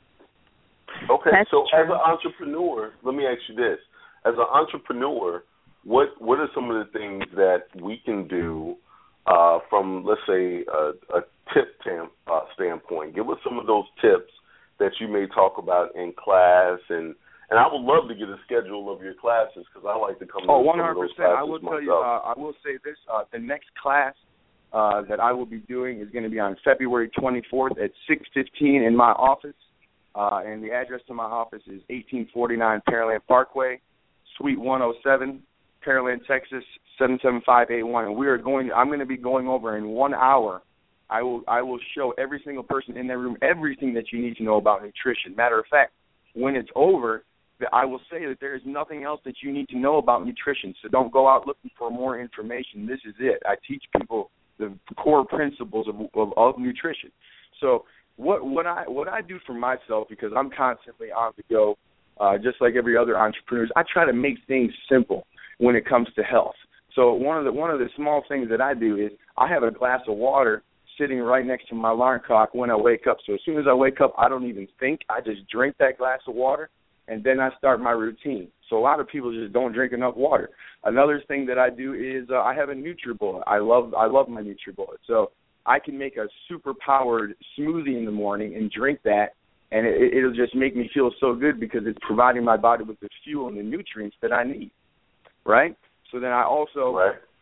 Okay, That's so true. as an entrepreneur, let me ask you this. As an entrepreneur, what are some of the things that we can do from, let's say, a tip standpoint? Give us some of those tips that you may talk about in class, and I would love to get a schedule of your classes, because I like to come to some of those classes. 100%. I will tell you, I will say this, the next class that I will be doing is going to be on February 24th at 6:15 in my office. And the address to my office is 1849 Pearland Parkway, Suite 107, Pearland, Texas 77581. And I'm going to be going over in 1 hour. I will show every single person in that room everything that you need to know about nutrition. Matter of fact, when it's over, I will say that there is nothing else that you need to know about nutrition. So don't go out looking for more information. This is it. I teach people the core principles of nutrition. So What I do for myself, because I'm constantly on the go, just like every other entrepreneur, I try to make things simple when it comes to health. So one of the small things that I do is I have a glass of water sitting right next to my alarm clock when I wake up. So as soon as I wake up, I don't even think. I just drink that glass of water, and then I start my routine. So a lot of people just don't drink enough water. Another thing that I do is I have a NutriBullet. I love my NutriBullet. So I can make a super-powered smoothie in the morning and drink that, and it'll just make me feel so good because it's providing my body with the fuel and the nutrients that I need, right? So then I also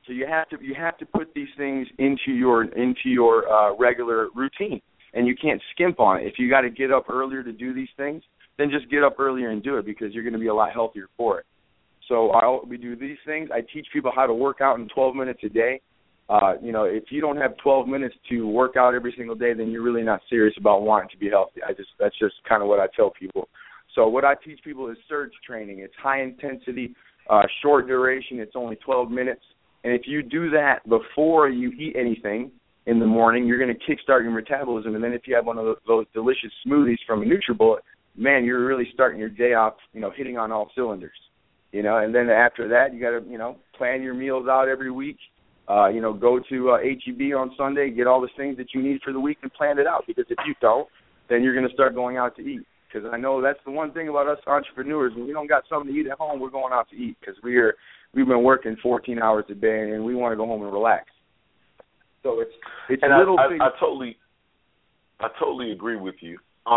So you have to put these things into your regular routine, and you can't skimp on it. If you got to get up earlier to do these things, then just get up earlier and do it, because you're going to be a lot healthier for it. So we do these things. I teach people how to work out in 12 minutes a day. If you don't have 12 minutes to work out every single day, then you're really not serious about wanting to be healthy. That's just kind of what I tell people. So what I teach people is surge training. It's high intensity, short duration. It's only 12 minutes. And if you do that before you eat anything in the morning, you're going to kickstart your metabolism. And then if you have one of those delicious smoothies from a NutriBullet, man, you're really starting your day off, hitting on all cylinders. And then after that, you got to, plan your meals out every week. Go to H-E-B on Sunday, get all the things that you need for the week and plan it out. Because if you don't, then you're going to start going out to eat. Because I know that's the one thing about us entrepreneurs. When we don't got something to eat at home, we're going out to eat, because we've been working 14 hours a day and we want to go home and relax. So it's and little I things. I totally agree with you.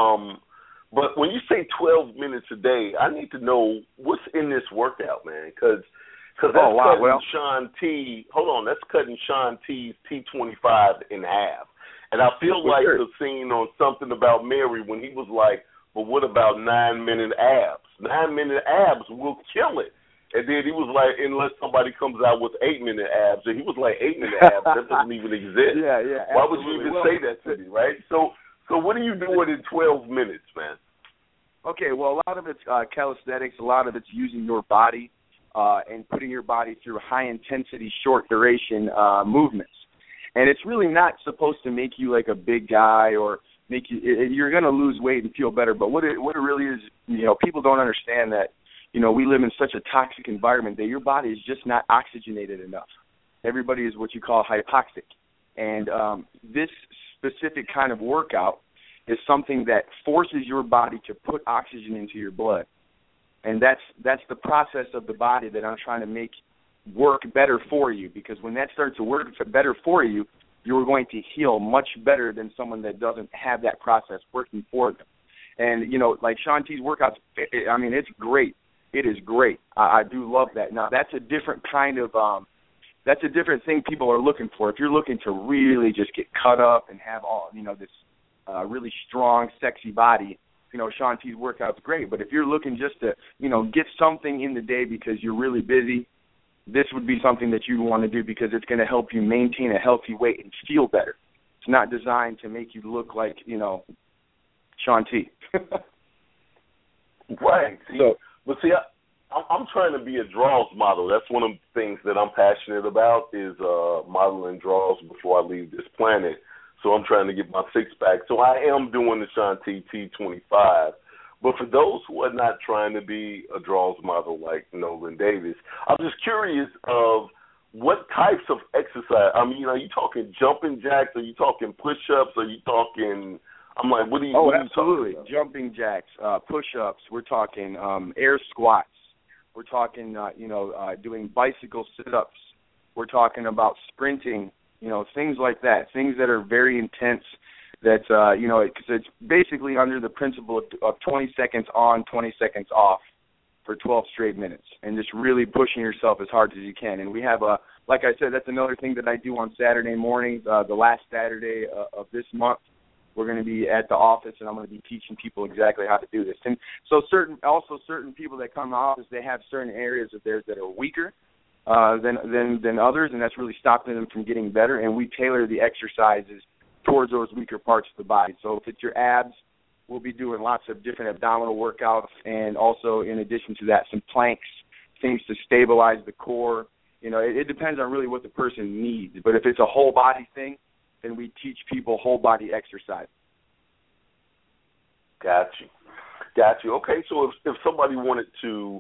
But when you say 12 minutes a day, I need to know what's in this workout, man, because that's cutting Shaun T. Hold on, that's cutting Shaun T's T25 in half. And I feel like the scene on Something About Mary when he was like, but what about 9-minute abs? 9-minute abs will kill it. And then he was like, unless somebody comes out with 8-minute abs. And he was like, 8-minute abs, that doesn't even exist. Yeah. Why would you even say that to me, right? So what are you doing in 12 minutes, man? Okay, well, a lot of it's calisthenics. A lot of it's using your body and putting your body through high-intensity, short-duration movements. And it's really not supposed to make you like a big guy or make you. You're going to lose weight and feel better. But what it really is, people don't understand that, we live in such a toxic environment that your body is just not oxygenated enough. Everybody is what you call hypoxic. And this specific kind of workout is something that forces your body to put oxygen into your blood. And that's the process of the body that I'm trying to make work better for you, because when that starts to work better for you, you're going to heal much better than someone that doesn't have that process working for them. And, like Shaun T's workouts, it's great. It is great. I do love that. Now, that's a different kind of that's a different thing people are looking for. If you're looking to really just get cut up and have all, this really strong, sexy body, Shaun T's workout's great. But if you're looking just to, get something in the day because you're really busy, this would be something that you want to do because it's going to help you maintain a healthy weight and feel better. It's not designed to make you look like, Shaun T. Right. I'm trying to be a draws model. That's one of the things that I'm passionate about is modeling draws before I leave this planet. So I'm trying to get my six-pack. So I am doing the Shaun T T25. But for those who are not trying to be a draws model like Nolan Davis, I'm just curious of what types of exercise. Are you talking jumping jacks? Are you talking push-ups? Are you talking? I'm like, what are you? Oh, what are absolutely. You talking about? Jumping jacks, push-ups. We're talking air squats. We're talking, doing bicycle sit-ups. We're talking about sprinting. Things like that. Things that are very intense. That because it's basically under the principle of 20 seconds on, 20 seconds off for 12 straight minutes, and just really pushing yourself as hard as you can. And we have like I said, that's another thing that I do on Saturday mornings. The last Saturday of this month, we're going to be at the office, and I'm going to be teaching people exactly how to do this. And so certain people that come to the office, they have certain areas of theirs that are weaker than others, and that's really stopping them from getting better. And we tailor the exercises towards those weaker parts of the body. So if it's your abs, we'll be doing lots of different abdominal workouts, and also in addition to that, some planks, things to stabilize the core. It depends on really what the person needs. But if it's a whole body thing, then we teach people whole body exercise. Got you. Okay, so if somebody wanted to,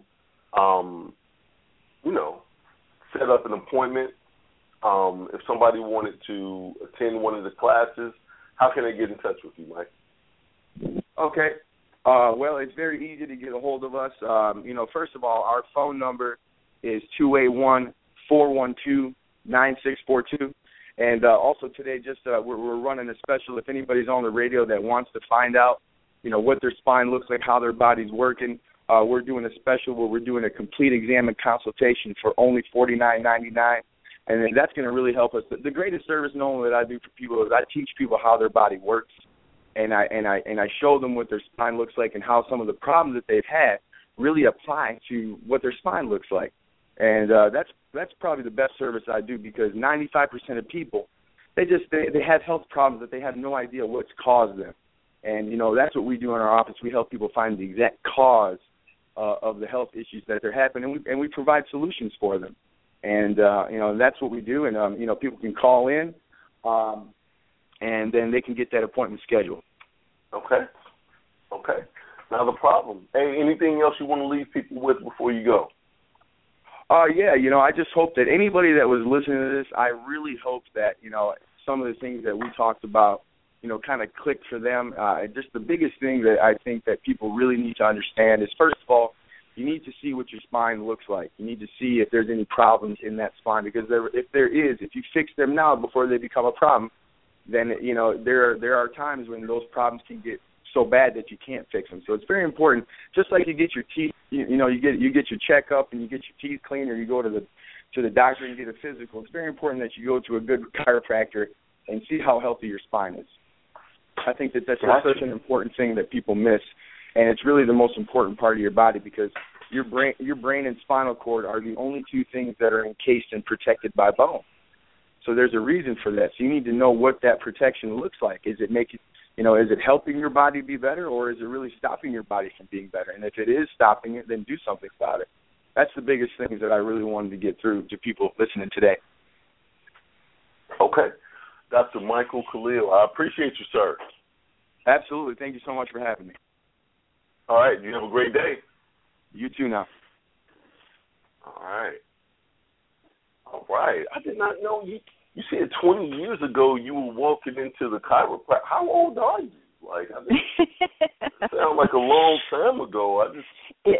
set up an appointment, if somebody wanted to attend one of the classes, how can they get in touch with you, Mike? Okay. Well, it's very easy to get a hold of us. First of all, our phone number is 281-412-9642. And also today, we're running a special. If anybody's on the radio that wants to find out, what their spine looks like, how their body's working, we're doing a special where we're doing a complete exam and consultation for only $49.99. And then that's going to really help us. The greatest service, Nolan, that I do for people is I teach people how their body works, and I show them what their spine looks like and how some of the problems that they've had really apply to what their spine looks like. And that's probably the best service I do, because 95% of people, they have health problems that they have no idea what's caused them. And, you know, that's what we do in our office. We help people find the exact cause of the health issues that they're happening, and we provide solutions for them. And, you know, that's what we do. And, you know, people can call in, and then they can get that appointment scheduled. Okay. Now the problem. Hey, anything else you want to leave people with before you go? Yeah, you know, I just hope that anybody that was listening to this, I really hope that, you know, some of the things that we talked about, you know, kind of clicked for them. Just the biggest thing that I think that people really need to understand is, first of all, you need to see what your spine looks like. You need to see if there's any problems in that spine, because if you fix them now before they become a problem, then, you know, there are times when those problems can get so bad that you can't fix them. So it's very important. Just like you get your teeth, you know, you get your checkup and you get your teeth cleaned, or you go to the doctor and get a physical. It's very important that you go to a good chiropractor and see how healthy your spine is. I think that's such an important thing that people miss, and it's really the most important part of your body, because your brain and spinal cord are the only two things that are encased and protected by bone. So there's a reason for that. So you need to know what that protection looks like. Is it helping your body be better, or is it really stopping your body from being better? And if it is stopping it, then do something about it. That's the biggest thing that I really wanted to get through to people listening today. Okay. Dr. Michael Khalil, I appreciate you, sir. Absolutely. Thank you so much for having me. All right. You have a great day. You too now. All right. I did not know you said 20 years ago you were walking into the chiropractor. How old are you? Like, it sounds like a long time ago. It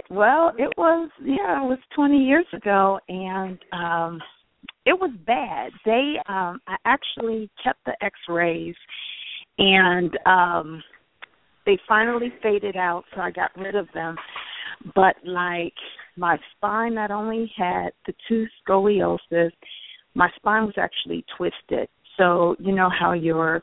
was 20 years ago, and it was bad. I actually kept the X-rays, and they finally faded out, so I got rid of them. But, like, my spine not only had the two scoliosis, my spine was actually twisted. So, you know how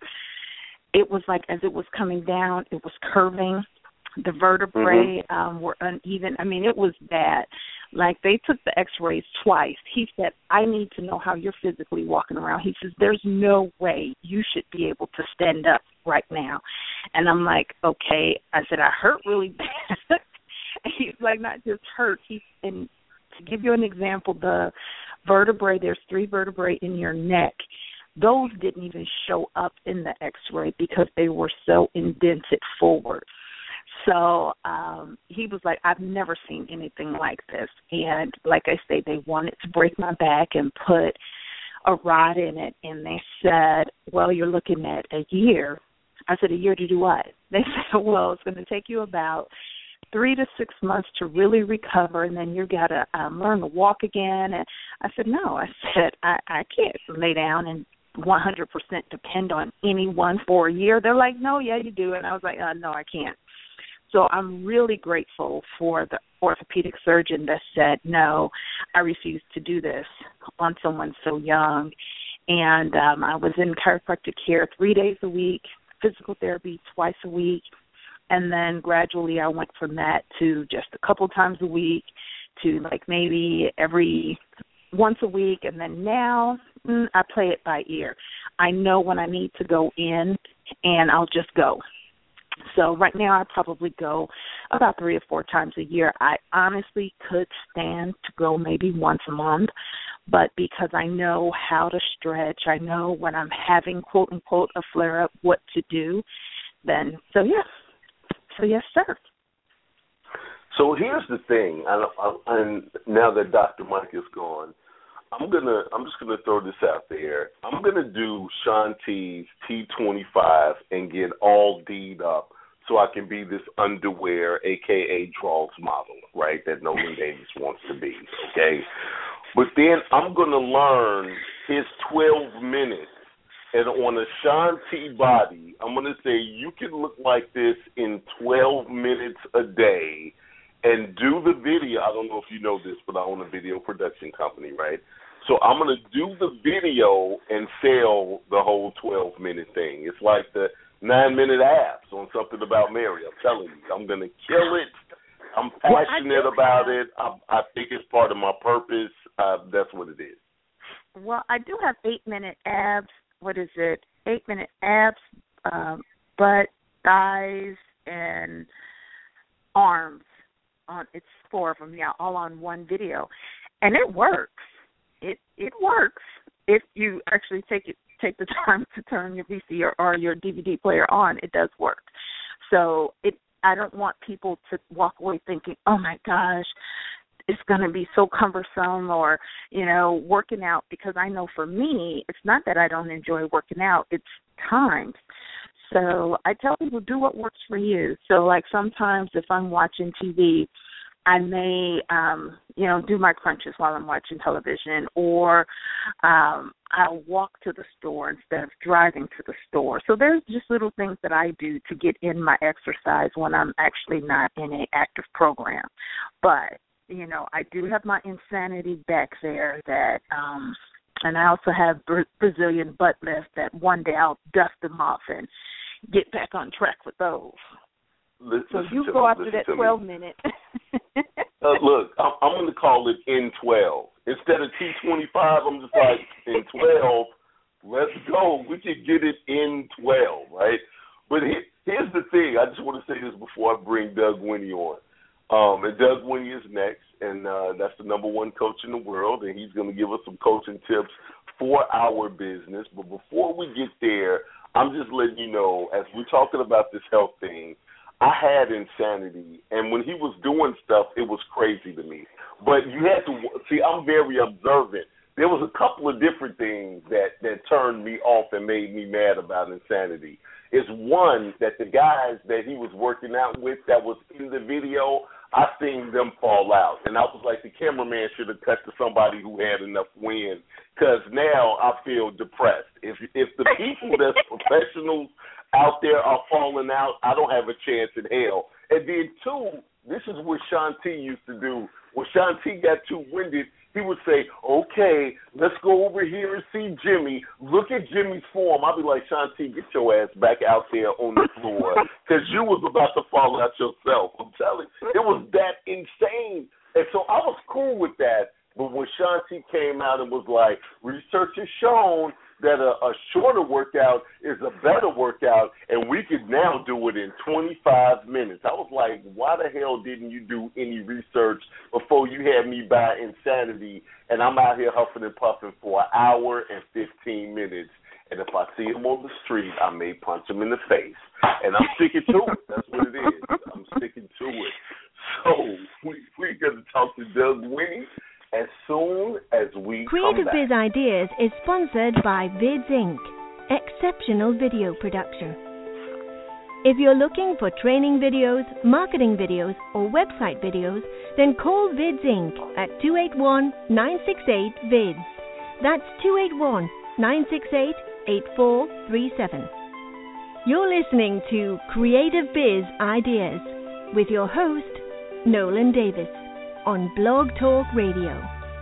it was like as it was coming down, it was curving. The vertebrae were uneven. I mean, it was bad. Like, they took the X-rays twice. He said, I need to know how you're physically walking around. He says, there's no way you should be able to stand up right now. And I'm like, okay. I said, I hurt really bad. He's like, not just hurt. And to give you an example, the vertebrae, there's 3 vertebrae in your neck. Those didn't even show up in the X-ray because they were so indented forward. So he was like, I've never seen anything like this. And like I say, they wanted to break my back and put a rod in it. And they said, well, you're looking at a year. I said, a year to do what? They said, well, it's going to take you about 3 to 6 months to really recover, and then you got to learn to walk again. And I said, no. I said, I can't lay down and 100% depend on anyone for a year. They're like, no, yeah, you do. And I was like, no, I can't. So I'm really grateful for the orthopedic surgeon that said, no, I refuse to do this on someone so young. And I was in chiropractic care 3 days a week, physical therapy twice a week. And then gradually I went from that to just a couple times a week to like maybe every once a week. And then now I play it by ear. I know when I need to go in, and I'll just go. So right now I probably go about 3 or 4 times a year. I honestly could stand to go maybe once a month, but because I know how to stretch, I know when I'm having, quote, unquote, a flare-up, what to do, then, so yes, sir. So here's the thing, and now that Dr. Mike is gone, I'm just gonna throw this out there. I'm gonna do Shanti's T25 and get all D'd up so I can be this underwear, aka draws model, right? That Nolan Davis wants to be, okay? But then I'm gonna learn his 12 minutes, and on a Shanti body, I'm gonna say you can look like this in 12 minutes a day. And do the video. I don't know if you know this, but I own a video production company, right? So I'm going to do the video and sell the whole 12-minute thing. It's like the 9-minute abs on Something About Mary. I'm telling you, I'm going to kill it. I'm passionate about it. I think it's part of my purpose. That's what it is. Well, I do have 8-minute abs. What is it? 8-minute abs, butt, thighs, and arms. It's 4 of them, all on one video, and it works. It works if you actually take the time to turn your VCR or your DVD player on. It does work. So I don't want people to walk away thinking, oh my gosh, it's going to be so cumbersome or, working out, because I know for me, it's not that I don't enjoy working out, it's time. So I tell people, do what works for you. So like sometimes if I'm watching TV, I may, do my crunches while I'm watching television, or I'll walk to the store instead of driving to the store. So there's just little things that I do to get in my exercise when I'm actually not in an active program. But, I do have my Insanity back there that, and I also have Brazilian butt lifts that one day I'll dust them off and get back on track with those. So you go after that 12-minute. Look, I'm going to call it N12. Instead of T25, I'm just like, N12, let's go. We can get it in 12, right? But here's the thing. I just want to say this before I bring Doug Winnie on. And Doug Winnie is next, and that's the #1 coach in the world, and he's going to give us some coaching tips for our business. But before we get there, I'm just letting you know, as we're talking about this health thing, I had Insanity, and when he was doing stuff, it was crazy to me. But you had to see, I'm very observant. There was a couple of different things that turned me off and made me mad about Insanity. It's one, that the guys that he was working out with that was in the video, I seen them fall out. And I was like, the cameraman should have cut to somebody who had enough wind, because now I feel depressed. If the people that's professionals out there are falling out, I don't have a chance in hell. And then, two, this is what Shanti used to do. When Shanti got too winded, he would say, okay, let's go over here and see Jimmy. Look at Jimmy's form. I'd be like, Shanti, get your ass back out there on the floor, because you was about to fall out yourself. I'm telling you, it was that insane. And so I was cool with that. But when Shanti came out and was like, research has shown that a shorter workout is a better workout, and we could now do it in 25 minutes. I was like, why the hell didn't you do any research before you had me buy Insanity, and I'm out here huffing and puffing for an hour and 15 minutes, and if I see him on the street, I may punch him in the face. And I'm sticking to it. That's what it is. I'm sticking to it. So we're going to talk to Doug Winnie as soon as we Creative come back. Biz Ideas is sponsored by Vids Inc., exceptional video production. If you're looking for training videos, marketing videos, or website videos, then call Vids Inc. at 281-968-VIDS. That's 281-968-8437. You're listening to Creative Biz Ideas with your host, Nolan Davis, on Blog Talk Radio.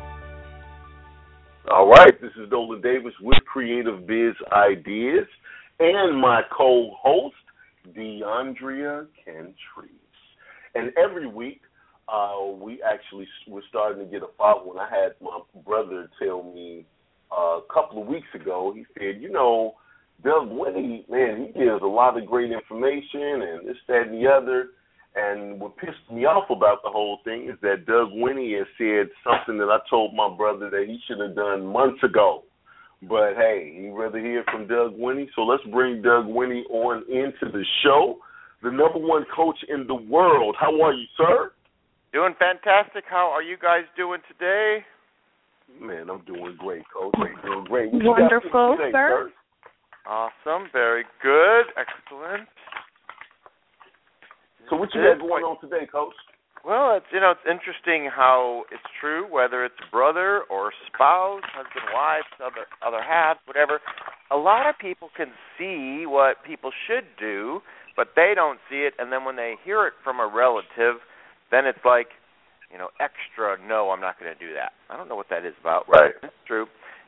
All right, this is Nolan Davis with Creative Biz Ideas and my co-host, DeAndrea Kentrese. And every week, we're starting to get a following. I had my brother tell me a couple of weeks ago, he said, Doug Winnie, man, he gives a lot of great information and this, that, and the other. And what pissed me off about the whole thing is that Doug Winnie has said something that I told my brother that he should have done months ago. But, hey, he'd rather hear from Doug Winnie. So let's bring Doug Winnie on into the show, the #1 coach in the world. How are you, sir? Doing fantastic. How are you guys doing today? Man, I'm doing great, Coach. I'm doing great. Wonderful, today, sir. Awesome. Very good. Excellent. So what you got going on today, Coach? Well, it's interesting how it's true, whether it's brother or spouse, husband, wife, other half, whatever. A lot of people can see what people should do, but they don't see it. And then when they hear it from a relative, then it's like extra, no, I'm not going to do that. I don't know what that is about. Right. It's true.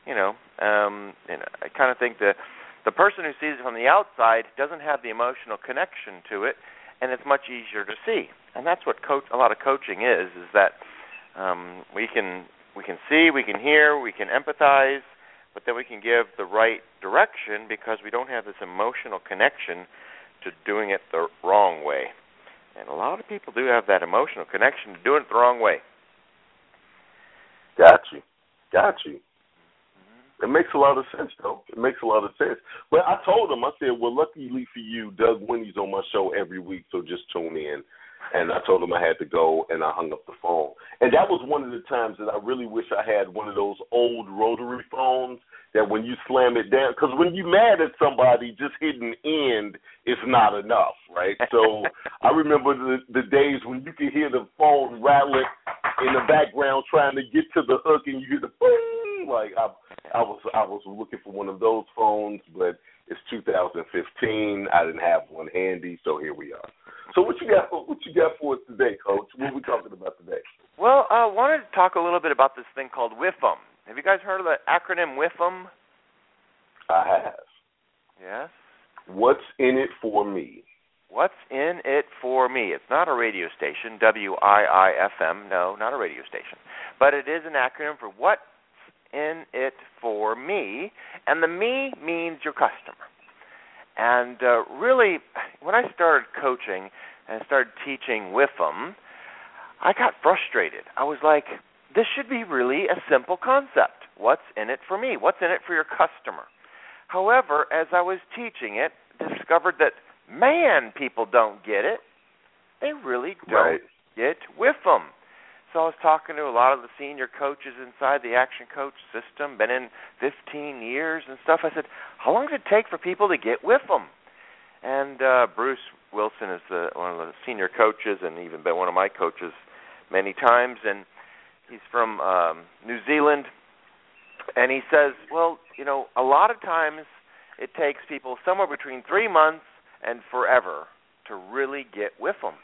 I kind of think the person who sees it from the outside doesn't have the emotional connection to it, and it's much easier to see. And that's what a lot of coaching is that we can see, we can hear, we can empathize, but then we can give the right direction because we don't have this emotional connection to doing it the wrong way. And a lot of people do have that emotional connection to doing it the wrong way. Got you. It makes a lot of sense, though. It makes a lot of sense. But I told him, I said, well, luckily for you, Doug Winnie's on my show every week, so just tune in. And I told him I had to go, and I hung up the phone. And that was one of the times that I really wish I had one of those old rotary phones that when you slam it down, because when you're mad at somebody, just hitting end is not enough, right? So I remember the days when you could hear the phone rattling in the background trying to get to the hook, and you hear the boom. Like I was looking for one of those phones, but it's 2015. I didn't have one handy, so here we are. So what you got for us today, Coach? What are we talking about today? Well, I wanted to talk a little bit about this thing called WIFM. Have you guys heard of the acronym WIFM? I have. Yes. What's in it for me? What's in it for me? It's not a radio station, WIIFM. No, not a radio station. But it is an acronym for what's in it for me, and the me means your customer. And really, when I started coaching and started teaching WIFM, I got frustrated. I was like, this should be really a simple concept. What's in it for me? What's in it for your customer? However, as I was teaching it, discovered that, man, people don't get it. They really don't get WIFM. So I was talking to a lot of the senior coaches inside the Action Coach system, been in 15 years and stuff. I said, how long does it take for people to get WIFM? And Bruce Wilson is one of the senior coaches and even been one of my coaches many times, and he's from New Zealand. And he says, well, a lot of times it takes people somewhere between 3 months and forever to really get WIFM.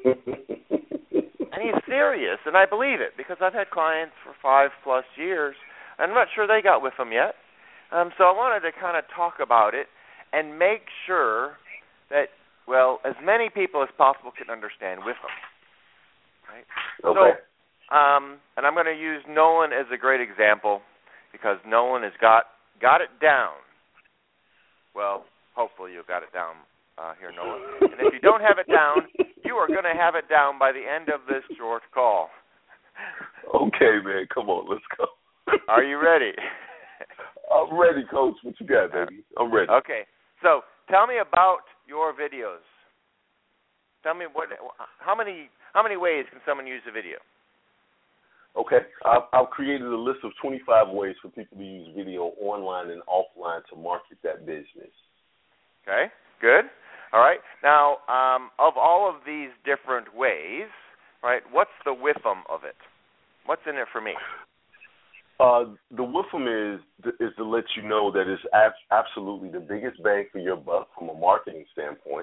And he's serious, and I believe it, because I've had clients for 5+ years, and I'm not sure they got WIFM yet. So I wanted to kind of talk about it and make sure that, well, as many people as possible can understand WIFM. Right? Okay. So, and I'm going to use Nolan as a great example, because Nolan has got it down. Well, hopefully you got it down here, Nolan. And if you don't have it down, you are going to have it down by the end of this short call. Okay, man. Come on. Let's go. Are you ready? I'm ready, Coach. What you got, baby? I'm ready. Okay. So tell me about your videos. Tell me how many ways can someone use a video? Okay. I've created a list of 25 ways for people to use video online and offline to market that business. Okay. Good. All right. Now, of all of these different ways, right, what's the WIFM of it? What's in it for me? The WIFM is to let you know that it's absolutely the biggest bang for your buck from a marketing standpoint.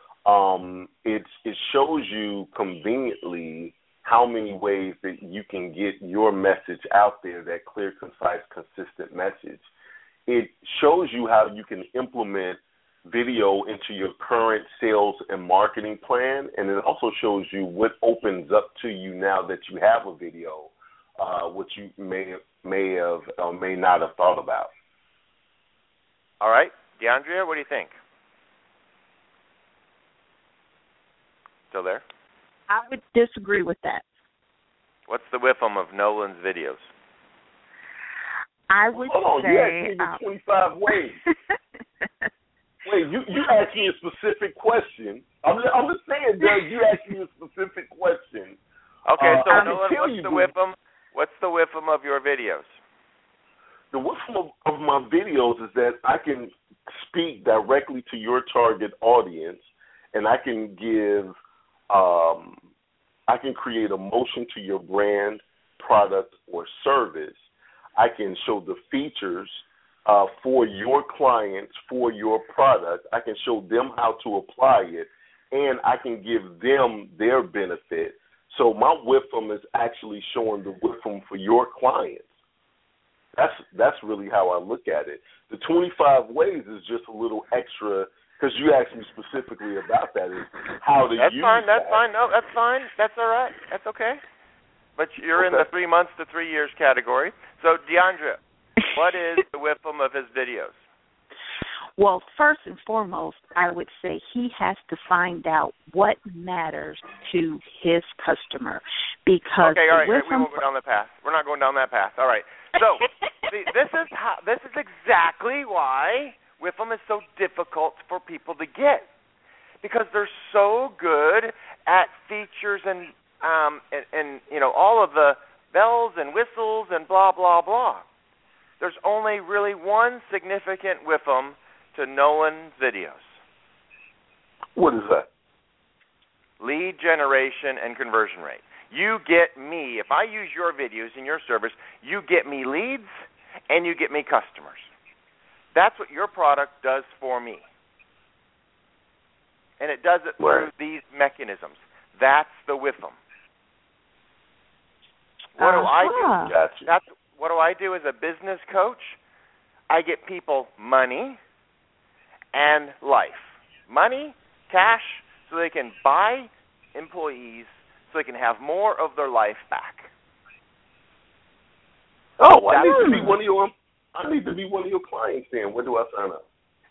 It shows you conveniently how many ways that you can get your message out there, that clear, concise, consistent message. It shows you how you can implement video into your current sales and marketing plan, and it also shows you what opens up to you now that you have a video, which you may have or may not have thought about. All right. DeAndrea, what do you think? Still there? I would disagree with that. What's the WIFM of Nolan's videos? I would Hold on, say... you asked me the 25 ways. Wait, you asked me a specific question. I'm just saying, Doug, you asked me a specific question. Okay, so Nolan, what's the WIFM? What's the WIFM of your videos? The WIFM of my videos is that I can speak directly to your target audience, and I can I can create emotion to your brand, product, or service. I can show the features for your clients, for your product. I can show them how to apply it, and I can give them their benefit So my WIFM is actually showing the WIFM for your clients. That's really how I look at it. The 25 ways is just a little extra, because you asked me specifically about that, is how to use that. That's fine. No, that's fine. That's all right. That's okay. But you're in the 3 months to 3 years category. So, DeAndrea, what is the WIFM of his videos? Well, first and foremost, I would say he has to find out what matters to his customer. Because okay, all right, we won't go down that path. We're not going down that path. All right. So, see, this is exactly why WIFM is so difficult for people to get, because they're so good at features and you know, all of the bells and whistles and blah blah blah. There's only really one significant WIFM to Nolan videos. What is that? Lead generation and conversion rate. You get me, if I use your videos in your service, you get me leads and you get me customers. That's what your product does for me. And it does it through these mechanisms. That's the WIFM. What do I do? Gotcha. What do I do as a business coach? I get people money and life. Money, cash, so they can buy employees, so they can have more of their life back. Oh, I need to be one of your clients then. Where do I sign up?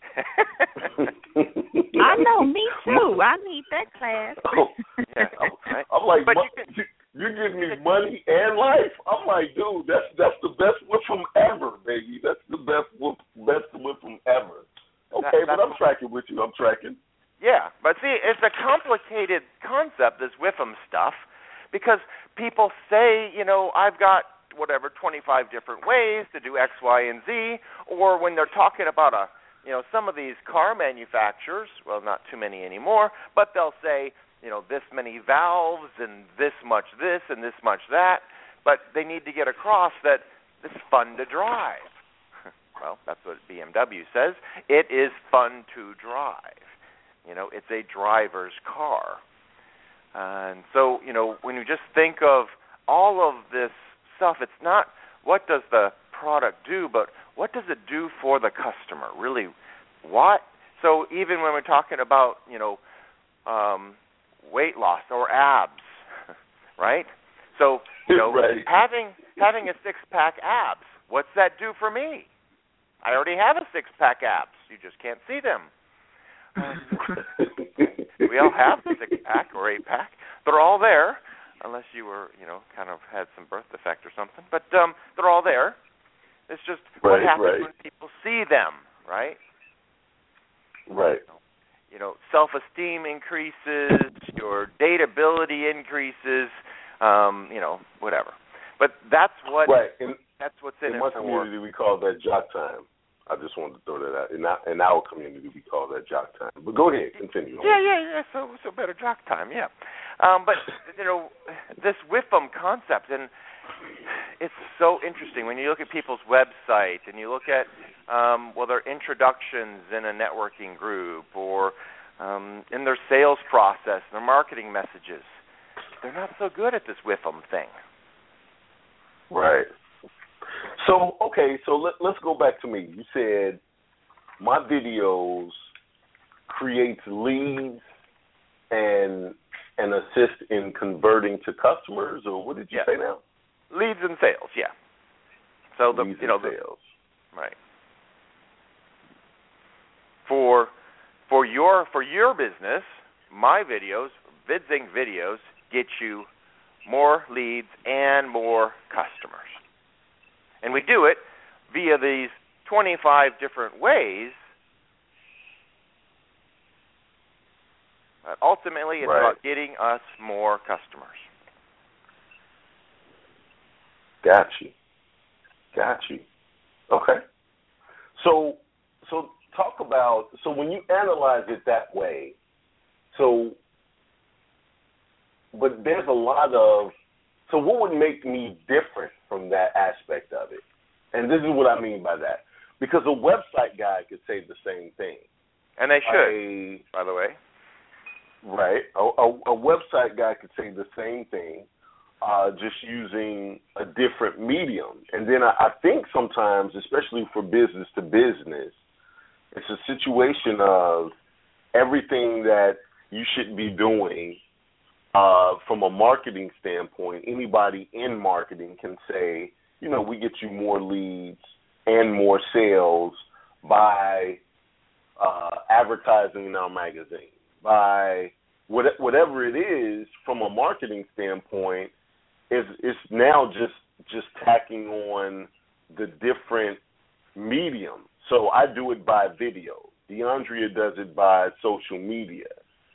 I know, me too. I need that class. I'm like, you're giving me money and life. I'm like, dude, that's the best WIFM ever, baby. That's the best WIFM ever. Okay, but I'm tracking with you. I'm tracking. Yeah, but see, it's a complicated concept, this WIFM stuff, because people say, you know, I've got 25 different ways to do X, Y, and Z, or when they're talking about some of these car manufacturers, well, not too many anymore, but they'll say, you know, this many valves and this much this and this much that, but they need to get across that it's fun to drive. Well, that's what BMW says. It is fun to drive. You know, it's a driver's car. And so, you know, when you just think of all of this stuff, it's not what does the product do, but what does it do for the customer? Really, what? So even when we're talking about, you know, weight loss or abs, right? So, you know, having a six-pack abs, what's that do for me? I already have a six-pack abs. You just can't see them. We all have a six-pack or eight-pack. They're all there, unless you were, you know, kind of had some birth defect or something. But they're all there. It's just what happens when people see them, right? Right. You know, self-esteem increases, your dateability increases, you know, whatever. But that's what that's what's in it for. In my community, we call that jock time. I just wanted to throw that out. In our community, we call that jock time. But go ahead, continue. Yeah. So better jock time, yeah. But, you know, this WIFM concept, and it's so interesting when you look at people's website and you look at, their introductions in a networking group or in their sales process, their marketing messages. They're not so good at this WIFM thing. Right. So, okay, let's go back to me. You said my videos creates leads and assist in converting to customers, or what did you say now? Leads and sales, yeah. So leads and sales. Right. For your business, my videos, VidZing videos, get you more leads and more customers. And we do it via these 25 different ways. But ultimately, it's about getting us more customers. Got you. Okay. So talk about, so when you analyze it that way, but there's a lot of, so what would make me different from that aspect of it? And this is what I mean by that. Because a website guy could say the same thing. And they should, by the way. Right. A website guy could say the same thing, just using a different medium. And then I think sometimes, especially for business to business, it's a situation of everything that you should be doing from a marketing standpoint. Anybody in marketing can say, you know, we get you more leads and more sales by advertising in our magazine, by whatever it is from a marketing standpoint. It's now just tacking on the different medium. So I do it by video. DeAndrea does it by social media.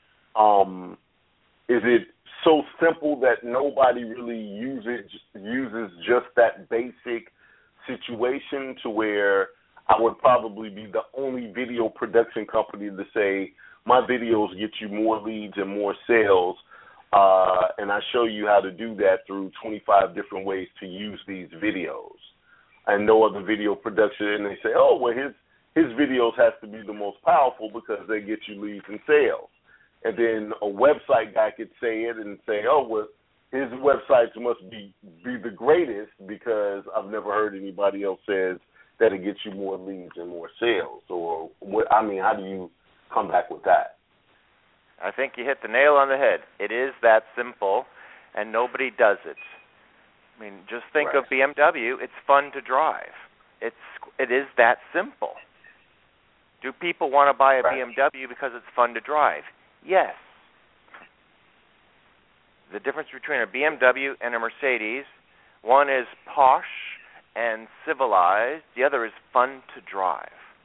Is it so simple that nobody really uses just that basic situation to where I would probably be the only video production company to say my videos get you more leads and more sales, and I show you how to do that through 25 different ways to use these videos. And no other video production, and they say, oh, well, his videos has to be the most powerful because they get you leads and sales. And then a website guy could say it and say, oh, well, his websites must be the greatest because I've never heard anybody else says that it gets you more leads and more sales. Or, how do you come back with that? I think you hit the nail on the head. It is that simple, and nobody does it. I mean, just think of BMW. It's fun to drive. It is that simple. Do people want to buy a BMW because it's fun to drive? Yes. The difference between a BMW and a Mercedes, one is posh and civilized, the other is fun to drive.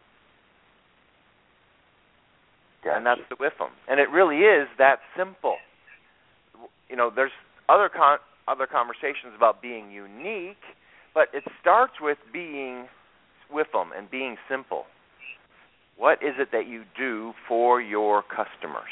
Gotcha. And that's the WIFM. And it really is that simple. You know, there's other conversations about being unique, but it starts with being WIFM and being simple. What is it that you do for your customers?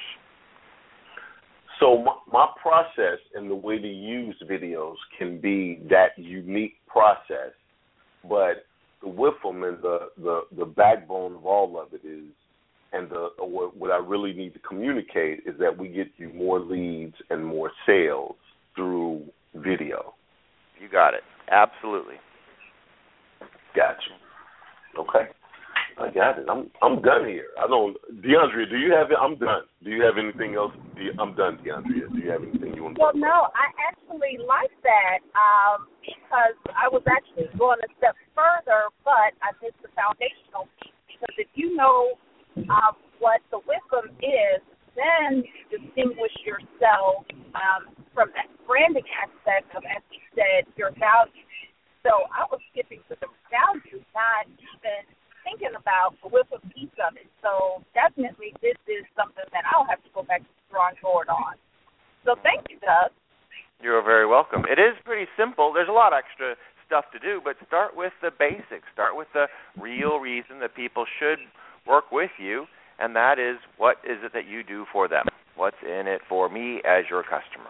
So my process and the way to use videos can be that unique process, but the WIFM and the backbone of all of it is, and what I really need to communicate is that we get you more leads and more sales through video. You got it. Absolutely. Gotcha. Okay. I got it. I'm done here. DeAndrea, do you have it? I'm done. Do you have anything else? I'm done, DeAndrea. Do you have anything you want to Well, no, I actually like that because I was actually going a step further, but I missed the foundational piece. Because if you know what the WIFM is, then you distinguish yourself from that branding aspect of, as you said, your value. So I was skipping to the value, not even thinking about the WIFM piece of it. So definitely this is something that I'll have to go back to the drawing board on. So thank you, Doug. You're very welcome. It is pretty simple. There's a lot of extra stuff to do, but start with the basics. Start with the real reason that people should work with you, and that is, what is it that you do for them? What's in it for me as your customer?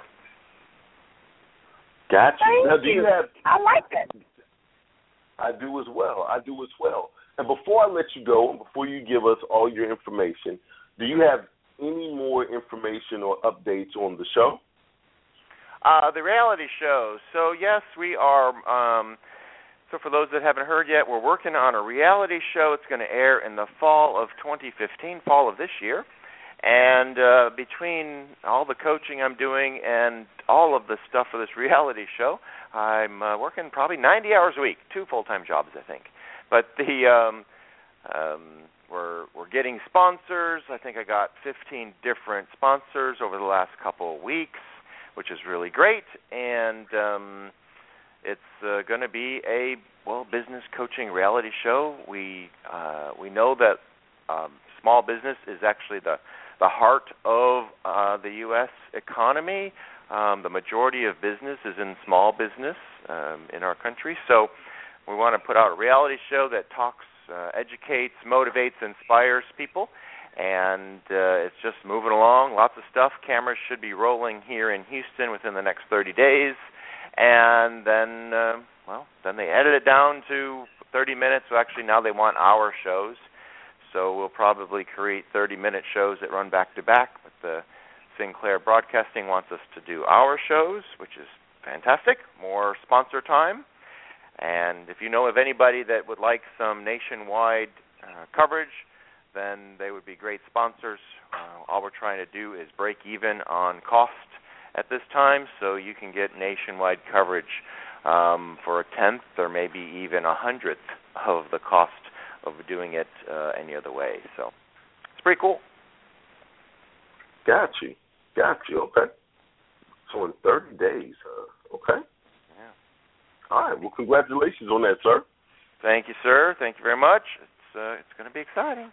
Gotcha. Thank you. I like it. I do as well. And before I let you go, and before you give us all your information, do you have any more information or updates on the show? The reality show. So, yes, we are. So for those that haven't heard yet, we're working on a reality show. It's going to air in the fall of 2015, fall of this year. And between all the coaching I'm doing and all of the stuff for this reality show, I'm working probably 90 hours a week, 2 full-time jobs, I think. But we're getting sponsors. I think I got 15 different sponsors over the last couple of weeks, which is really great. And it's going to be a business coaching reality show. We know that small business is actually the heart of the U.S. economy. The majority of business is in small business in our country. So we want to put out a reality show that talks, educates, motivates, inspires people. And it's just moving along, lots of stuff. Cameras should be rolling here in Houston within the next 30 days. And then, then they edit it down to 30 minutes. So actually now they want hour shows. So we'll probably create 30-minute shows that run back-to-back with the Sinclair Broadcasting wants us to do our shows, which is fantastic. More sponsor time. And if you know of anybody that would like some nationwide coverage, then they would be great sponsors. All we're trying to do is break even on cost at this time, so you can get nationwide coverage for a tenth or maybe even 100th of the cost of doing it any other way. So it's pretty cool. Got you. Okay. So in 30 days, okay. Yeah. All right. Well, congratulations on that, sir. Thank you, sir. Thank you very much. It's going to be exciting.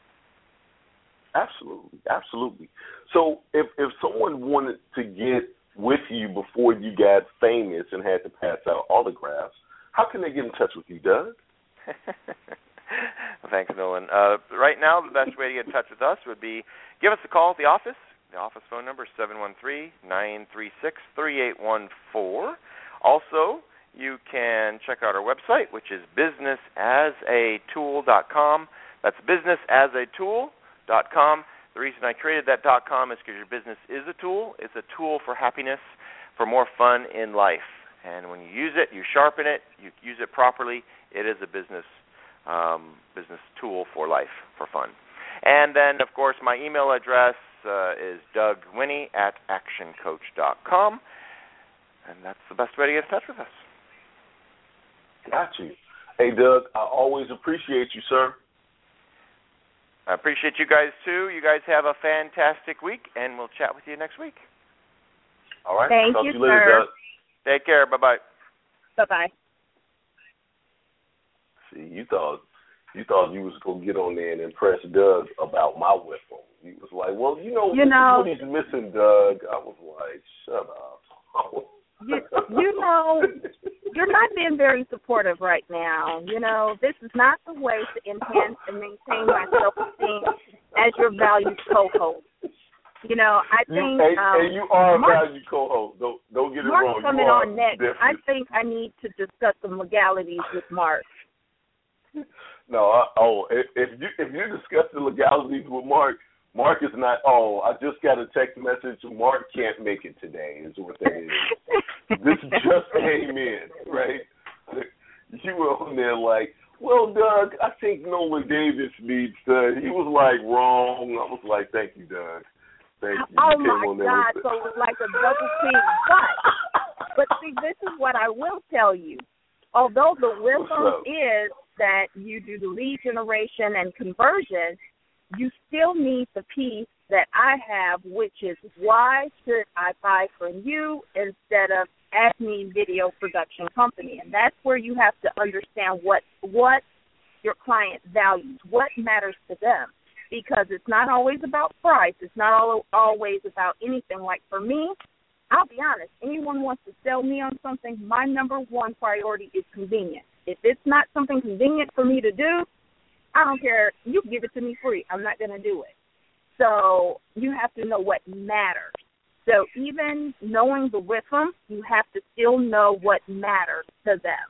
Absolutely. So if someone wanted to get with you before you got famous and had to pass out autographs, how can they get in touch with you, Doug? Well, thanks, Nolan. Right now, the best way to get in touch with us would be give us a call at the office. The office phone number is 713-936-3814. Also, you can check out our website, which is businessasatool.com. That's businessasatool.com. The reason I created that .com is because your business is a tool. It's a tool for happiness, for more fun in life. And when you use it, you sharpen it, you use it properly, it is a business tool for life, for fun. And then, of course, my email address is dougwinney@actioncoach.com. And that's the best way to get in touch with us. Got you. Hey, Doug, I always appreciate you, sir. I appreciate you guys, too. You guys have a fantastic week, and we'll chat with you next week. All right. Thank Talk you, to you later, sir. Doug. Take care. Bye-bye. Bye-bye. See, you thought you was going to get on there and impress Doug about my whiffle. He was like, well, this is what he's missing, Doug. I was like, shut up. You're not being very supportive right now. This is not the way to enhance and maintain my self-esteem as your valued co-host. I think and you are a valued co-host. Don't get it wrong. Mark's coming on next. I think I need to discuss some legalities with Mark. No, if you discuss the legalities with Mark is not. Oh, I just got a text message. Mark can't make it today. Is what that is. This just came in, right? You were on there like, well, Doug, I think Nolan Davis needs to. He was like wrong. I was like, thank you, Doug. Thank you. Oh my God! So it was like a double team. But see, this is what I will tell you. Although the wisdom is that you do the lead generation and conversion, you still need the piece that I have, which is why should I buy from you instead of Acme Video Production Company? And that's where you have to understand what your client values, what matters to them, because it's not always about price. It's not always about anything. Like for me, I'll be honest, anyone wants to sell me on something, my number one priority is convenience. If it's not something convenient for me to do, I don't care. You can give it to me free. I'm not going to do it. So you have to know what matters. So even knowing the rhythm, you have to still know what matters to them.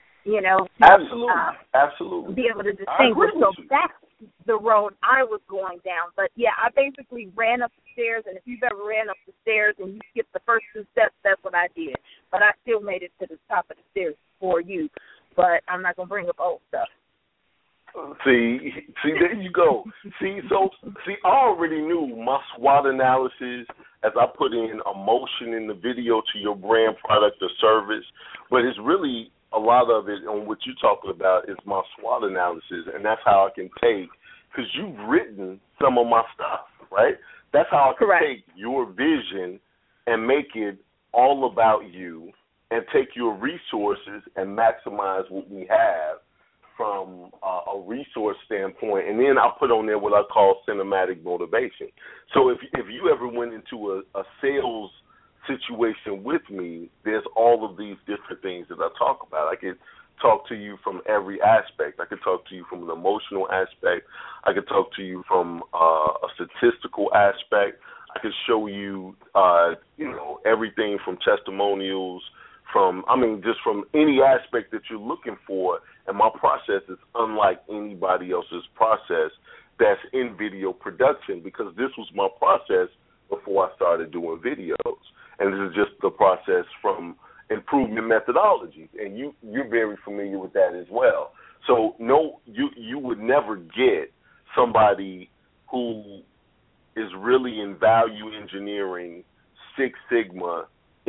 Absolutely. Be able to distinguish. So that's the road I was going down. But, yeah, I basically ran up the stairs, and if you've ever ran up the stairs and you skipped the first 2 steps, that's what I did. But I still made it to the top of the stairs for you. But I'm not going to bring up old stuff. See, there you go. I already knew my SWOT analysis as I put in emotion in the video to your brand, product, or service. But it's really a lot of it on what you're talking about is my SWOT analysis, and that's how I can take, because you've written some of my stuff, right? That's how I can take your vision and make it all about you and take your resources and maximize what we have from a resource standpoint, and then I'll put on there what I call cinematic motivation. So if you ever went into a sales situation with me, there's all of these different things that I talk about. I could talk to you from every aspect. I could talk to you from an emotional aspect. I could talk to you from a statistical aspect. I could show you, everything from testimonials, just from any aspect that you're looking for. And my process is unlike anybody else's process that's in video production, because this was my process before I started doing videos. And this is just the process from improvement methodologies, and you're very familiar with that as well. So no, you would never get somebody who is really in value engineering, Six Sigma,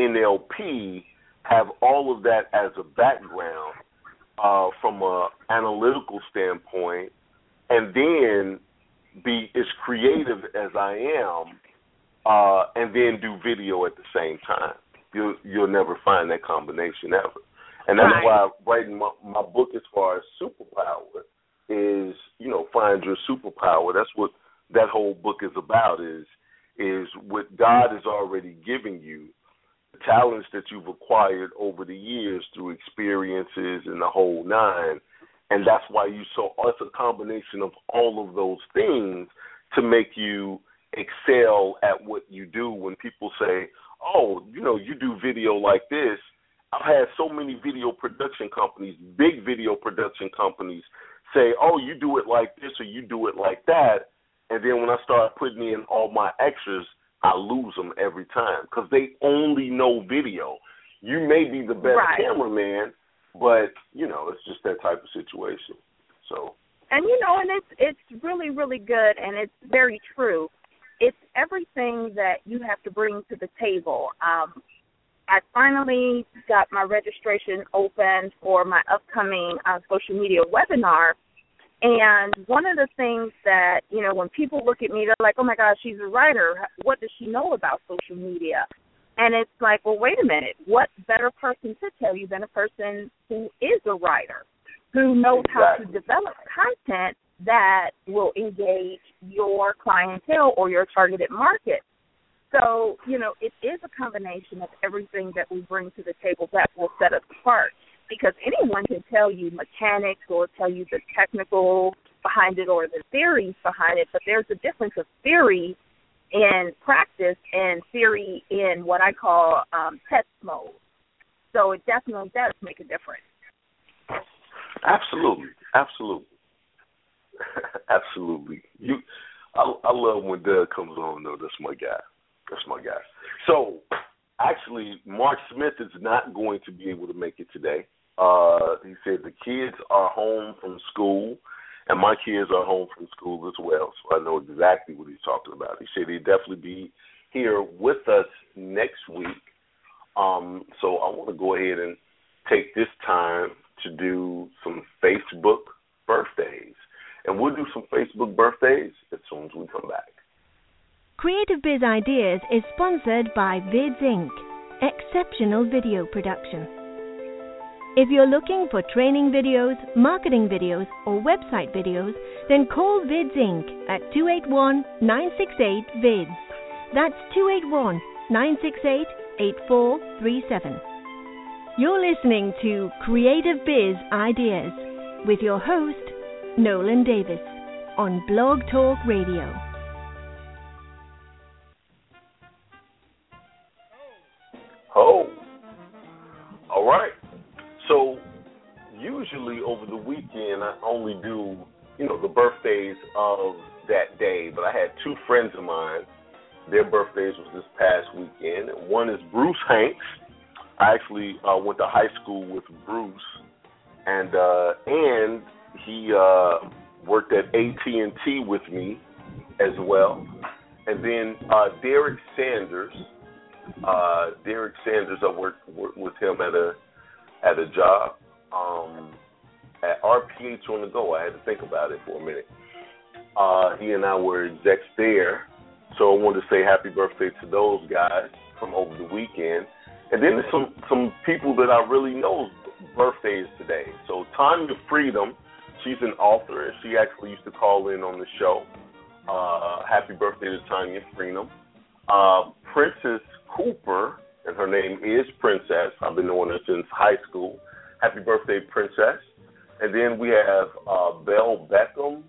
NLP, have all of that as a background from an analytical standpoint, and then be as creative as I am, and then do video at the same time. You'll never find that combination ever. And that's why writing my book as far as superpower is, find your superpower. That's what that whole book is about, is what God has already given you, the talents that you've acquired over the years through experiences and the whole nine. And that's why it's a combination of all of those things to make you excel at what you do. When people say, oh, you do video like this, I've had so many video production companies, big video production companies, say, oh, you do it like this or you do it like that. And then when I start putting in all my extras, I lose them every time because they only know video. You may be the best cameraman, but, it's just that type of situation. So. And, and it's really, really good, and it's very true. It's everything that you have to bring to the table. I finally got my registration open for my upcoming social media webinar. And one of the things that, when people look at me, they're like, oh, my gosh, she's a writer. What does she know about social media? And it's like, well, wait a minute. What better person to tell you than a person who is a writer, who knows how to develop content that will engage your clientele or your targeted market. So, it is a combination of everything that we bring to the table that will set us apart, because anyone can tell you mechanics or tell you the technical behind it or the theories behind it, but there's a difference of theory in practice and theory in what I call test mode. So it definitely does make a difference. Absolutely. Absolutely. I love when Doug comes on, though. That's my guy. So, actually, Mark Smith is not going to be able to make it today. He said the kids are home from school, and my kids are home from school as well, so I know exactly what he's talking about. He said he'd definitely be here with us next week. So I want to go ahead and take this time to do some Facebook birthdays. And we'll do some Facebook birthdays as soon as we come back. Creative Biz Ideas is sponsored by Vids Inc., exceptional video production. If you're looking for training videos, marketing videos, or website videos, then call Vids Inc. at 281-968-VIDS. That's 281-968-8437. You're listening to Creative Biz Ideas with your host, Nolan Davis, on Blog Talk Radio. Oh, all right. So usually over the weekend I only do, the birthdays of that day. But I had two friends of mine. Their birthdays was this past weekend. One is Bruce Hanks. I actually went to high school with Bruce, and he worked at AT&T with me as well. And then Derek Sanders. I worked with him at a job at RPH on the Go. I had to think about it for a minute. He and I were execs there, so I wanted to say happy birthday to those guys from over the weekend. And then there's some people that I really know's birthdays today. So Tanya Freedom, she's an author, and she actually used to call in on the show. Happy birthday to Tanya Freedom. Princess Cooper, and her name is Princess. I've been knowing her since high school. Happy birthday, Princess. And then we have Belle Beckham,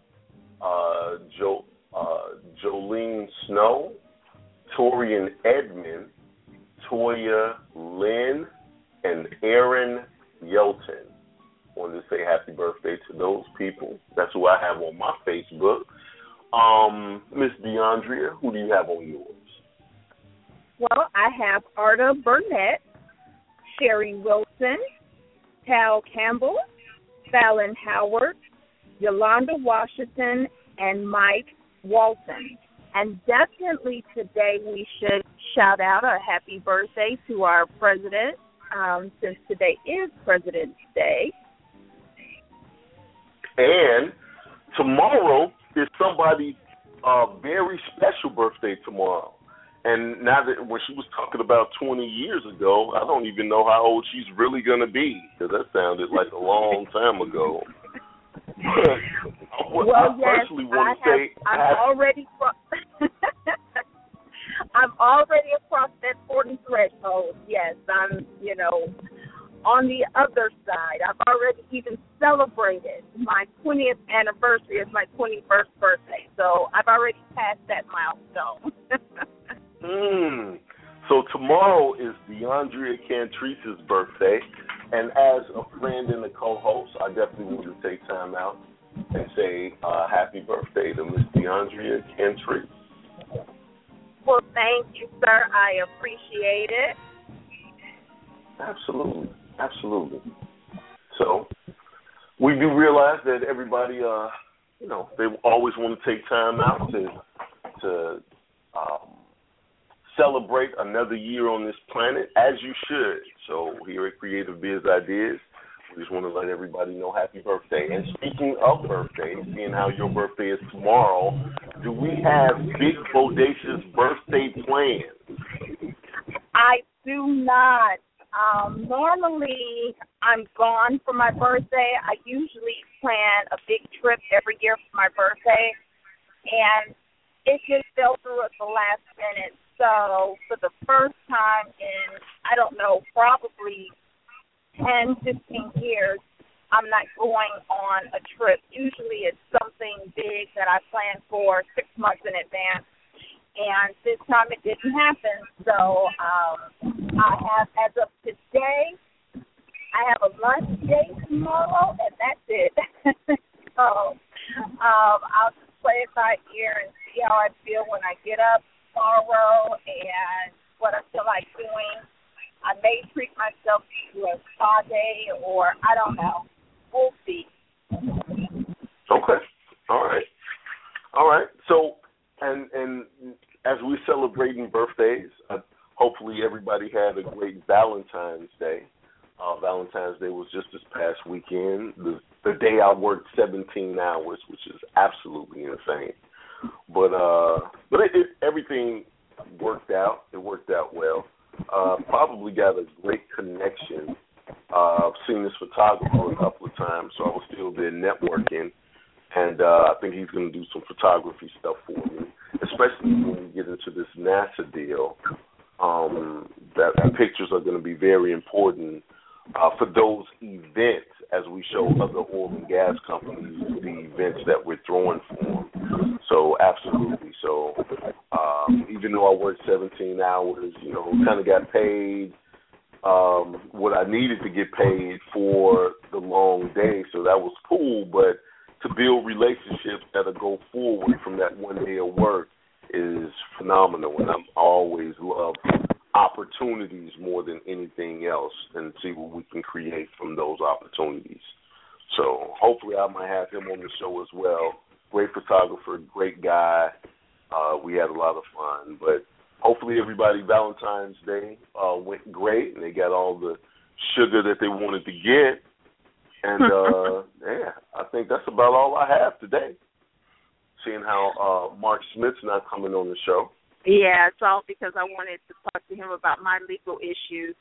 Jolene Snow, Torian Edmond, Toya Lynn, and Aaron Yelton. I wanted to say happy birthday to those people. That's who I have on my Facebook. Miss DeAndrea, who do you have on yours? Well, I have Arda Burnett, Sherry Wilson, Tal Campbell, Fallon Howard, Yolanda Washington, and Mike Walton. And definitely today we should shout out a happy birthday to our president, since today is President's Day. And tomorrow is somebody's very special birthday tomorrow. And now that when she was talking about 20 years ago, I don't even know how old she's really going to be, because that sounded like a long time ago. But well, I personally want to say I'm already across that 40 threshold. Yes, I'm, on the other side. I've already even celebrated my 20th anniversary as my 21st birthday. So I've already passed that milestone. So tomorrow is DeAndrea Cantrice's birthday, and as a friend and a co-host, I definitely want to take time out and say happy birthday to Miss DeAndrea Cantrice. Well, thank you, sir. I appreciate it. Absolutely. So we do realize that everybody, they always want to take time out to celebrate another year on this planet, as you should. So here at Creative Biz Ideas, we just want to let everybody know happy birthday. And speaking of birthdays, seeing how your birthday is tomorrow, do we have big bodacious birthday plans? I do not. Normally, I'm gone for my birthday. I usually plan a big trip every year for my birthday, and it just fell through at the last minute. So for the first time in, I don't know, probably 10, 15 years, I'm not going on a trip. Usually it's something big that I plan for 6 months in advance. And this time it didn't happen. So I have, as of today, I have a lunch date tomorrow, and that's it. So I'll just play it by ear and see how I feel when I get up tomorrow and what I feel like doing. I may treat myself to a spa day, or I don't know. We'll see. Okay. All right. So, and as we're celebrating birthdays, hopefully everybody had a great Valentine's Day. Valentine's Day was just this past weekend, the day I worked 17 hours, which is absolutely insane. But everything worked out. It worked out well. Probably got a great connection. I've seen this photographer a couple of times, so I was still there networking. And I think he's going to do some photography stuff for me, especially when we get into this NASA deal. That pictures are going to be very important for those events as we show other oil and gas companies the events that we're throwing for them. So absolutely. So even though I worked 17 hours, kind of got paid what I needed to get paid for the long day. So that was cool. But to build relationships that'll go forward from that one day of work is phenomenal. And I always love opportunities more than anything else and see what we can create from those opportunities. So hopefully I might have him on the show as well. Great photographer, great guy. We had a lot of fun. But hopefully everybody Valentine's Day went great and they got all the sugar that they wanted to get. And, I think that's about all I have today, seeing how Mark Smith's not coming on the show. Yeah, it's all because I wanted to talk to him about my legal issues.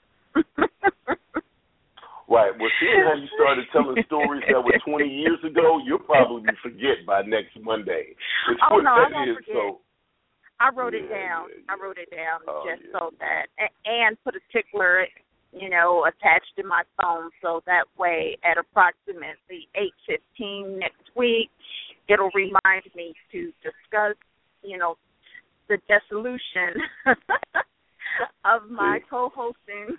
Right. Well, seeing how you started telling stories that were 20 years ago, you'll probably forget by next Monday. I won't forget. So, I wrote it down. I wrote it down so that, and put a tickler, attached to my phone, so that way at approximately 8:15 next week, it'll remind me to discuss, the dissolution of my co-hosting.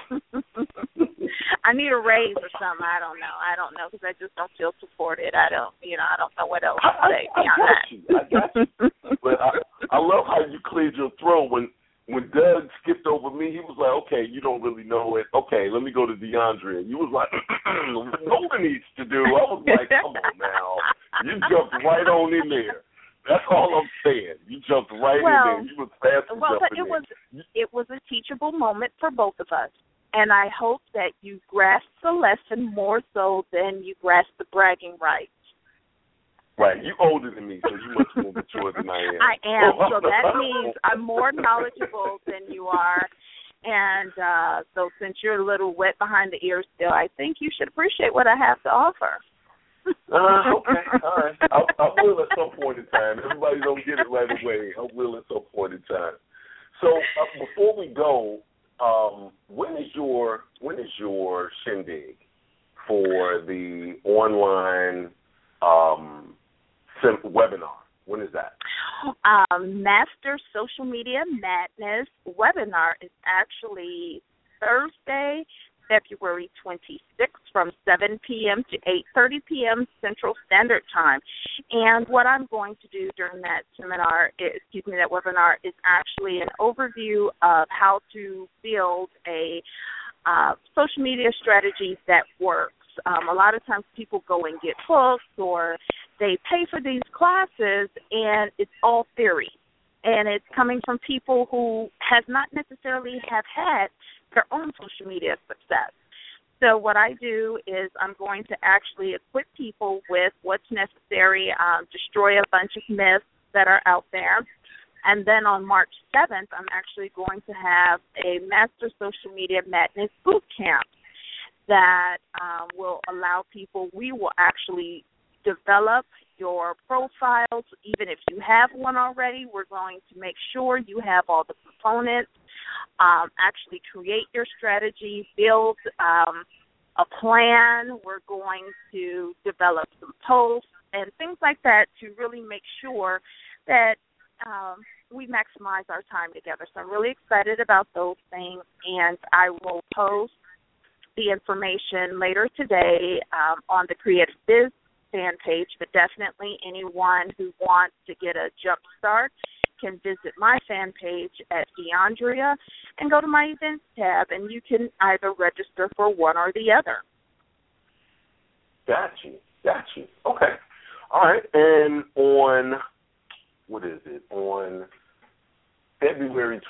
I need a raise or something. I don't know because I just don't feel supported. I don't know what else to say beyond that. I got you. But I love how you cleared your throat when when Doug skipped over me, he was like, okay, you don't really know it. Okay, let me go to DeAndrea. You was like, what Nola needs to do. I was like, come on now. You jumped right on in there. That's all I'm saying. You jumped right in there. You was fast to jump in there. It was a teachable moment for both of us. And I hope that you grasped the lesson more so than you grasped the bragging rights. Right. You older than me, so you much more mature than I am. I am. So that means I'm more knowledgeable than you are. And so since you're a little wet behind the ears still, I think you should appreciate what I have to offer. Okay. All right. I will at some point in time. Everybody don't get it right away. I will at some point in time. So before we go, when is your shindig for the online webinar? When is that? Master Social Media Madness webinar is actually Thursday, February 26th from 7 p.m. to 8:30 p.m. Central Standard Time. And what I'm going to do during that that webinar is actually an overview of how to build a social media strategy that works. A lot of times people go and get books or they pay for these classes and it's all theory. And it's coming from people who have not necessarily have had their own social media success. So what I do is I'm going to actually equip people with what's necessary, destroy a bunch of myths that are out there. And then on March 7th, I'm actually going to have a Master Social Media Madness boot camp that will allow people, we will actually develop your profiles. Even if you have one already, we're going to make sure you have all the components, actually create your strategy, build a plan. We're going to develop some posts and things like that to really make sure that we maximize our time together. So I'm really excited about those things, and I will post the information later today on the Creative Biz fan page, but definitely anyone who wants to get a jump start can visit my fan page at DeAndrea and go to my events tab, and you can either register for one or the other. Got you. Okay. All right. And on, on February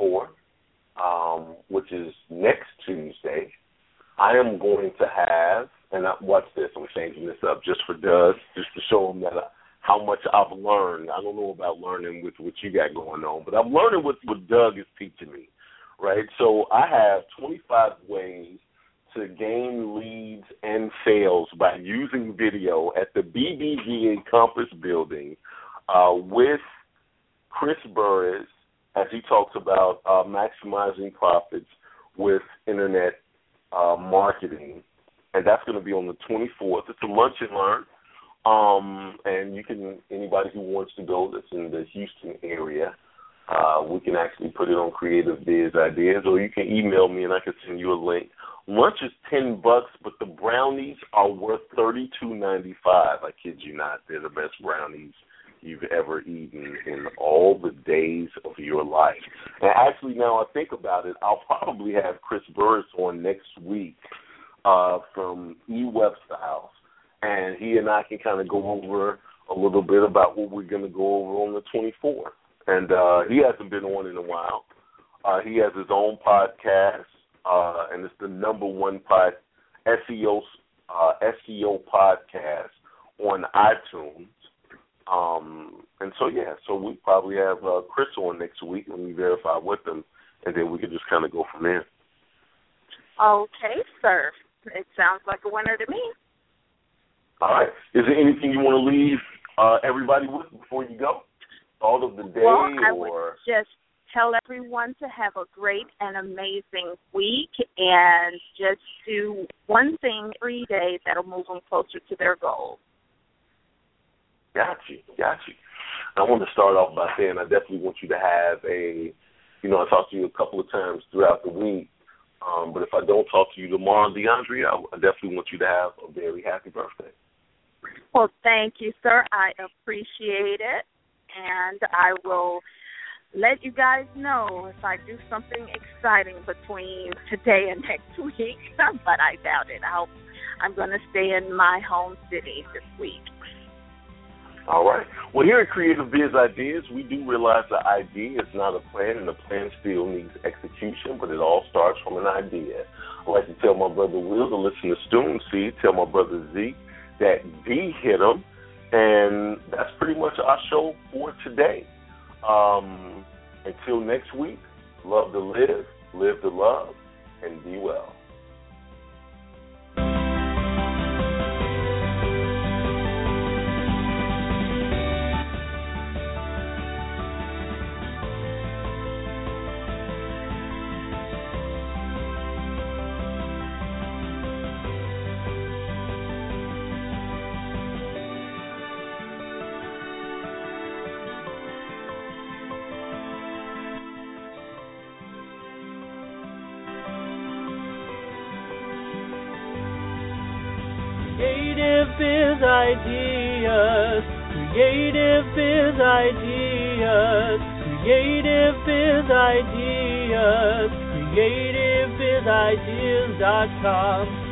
24th, which is next Tuesday, I am going to have, and watch this, I'm changing this up just for Doug, just to show him that how much I've learned. I don't know about learning with what you got going on, but I'm learning what Doug is teaching me, right? So I have 25 ways to gain leads and sales by using video at the BBVA Campus Building with Chris Burris, as he talks about maximizing profits with internet marketing, and that's going to be on the 24th. It's a lunch and learn, and you can, anybody who wants to go that's in the Houston area, we can actually put it on Creative Biz Ideas, or you can email me and I can send you a link. Lunch is $10, but the brownies are worth $32.95. I kid you not, they're the best brownies you've ever eaten in all the days of your life. And actually, now I think about it, I'll probably have Chris Burris on next week from eWebStyles, and he and I can kind of go over a little bit about what we're going to go over on the 24th. And he hasn't been on in a while. He has his own podcast, and it's the #1 SEO podcast on iTunes. And so we probably have Chris on next week when we verify with them, and then we can just kind of go from there. Okay, sir. It sounds like a winner to me. All right. Is there anything you want to leave everybody with before you go? All of the day? Well, I would just tell everyone to have a great and amazing week and just do one thing every day that'll move them closer to their goals. Got you. I want to start off by saying I definitely want you to have I talked to you a couple of times throughout the week, but if I don't talk to you tomorrow, DeAndrea, I definitely want you to have a very happy birthday. Well, thank you, sir. I appreciate it, and I will let you guys know if I do something exciting between today and next week, but I doubt it. I'm going to stay in my home city this week. All right. Well, here at Creative Biz Ideas, we do realize the idea is not a plan, and the plan still needs execution, but it all starts from an idea. I'd like to tell my brother Will to listen to Stoon C, tell my brother Zeke that D hit him, and that's pretty much our show for today. Until next week, love to live, live to love, and be well. Creative Biz Ideas, Creative Biz Ideas, Creative Biz Ideas, CreativeBizIdeas.com.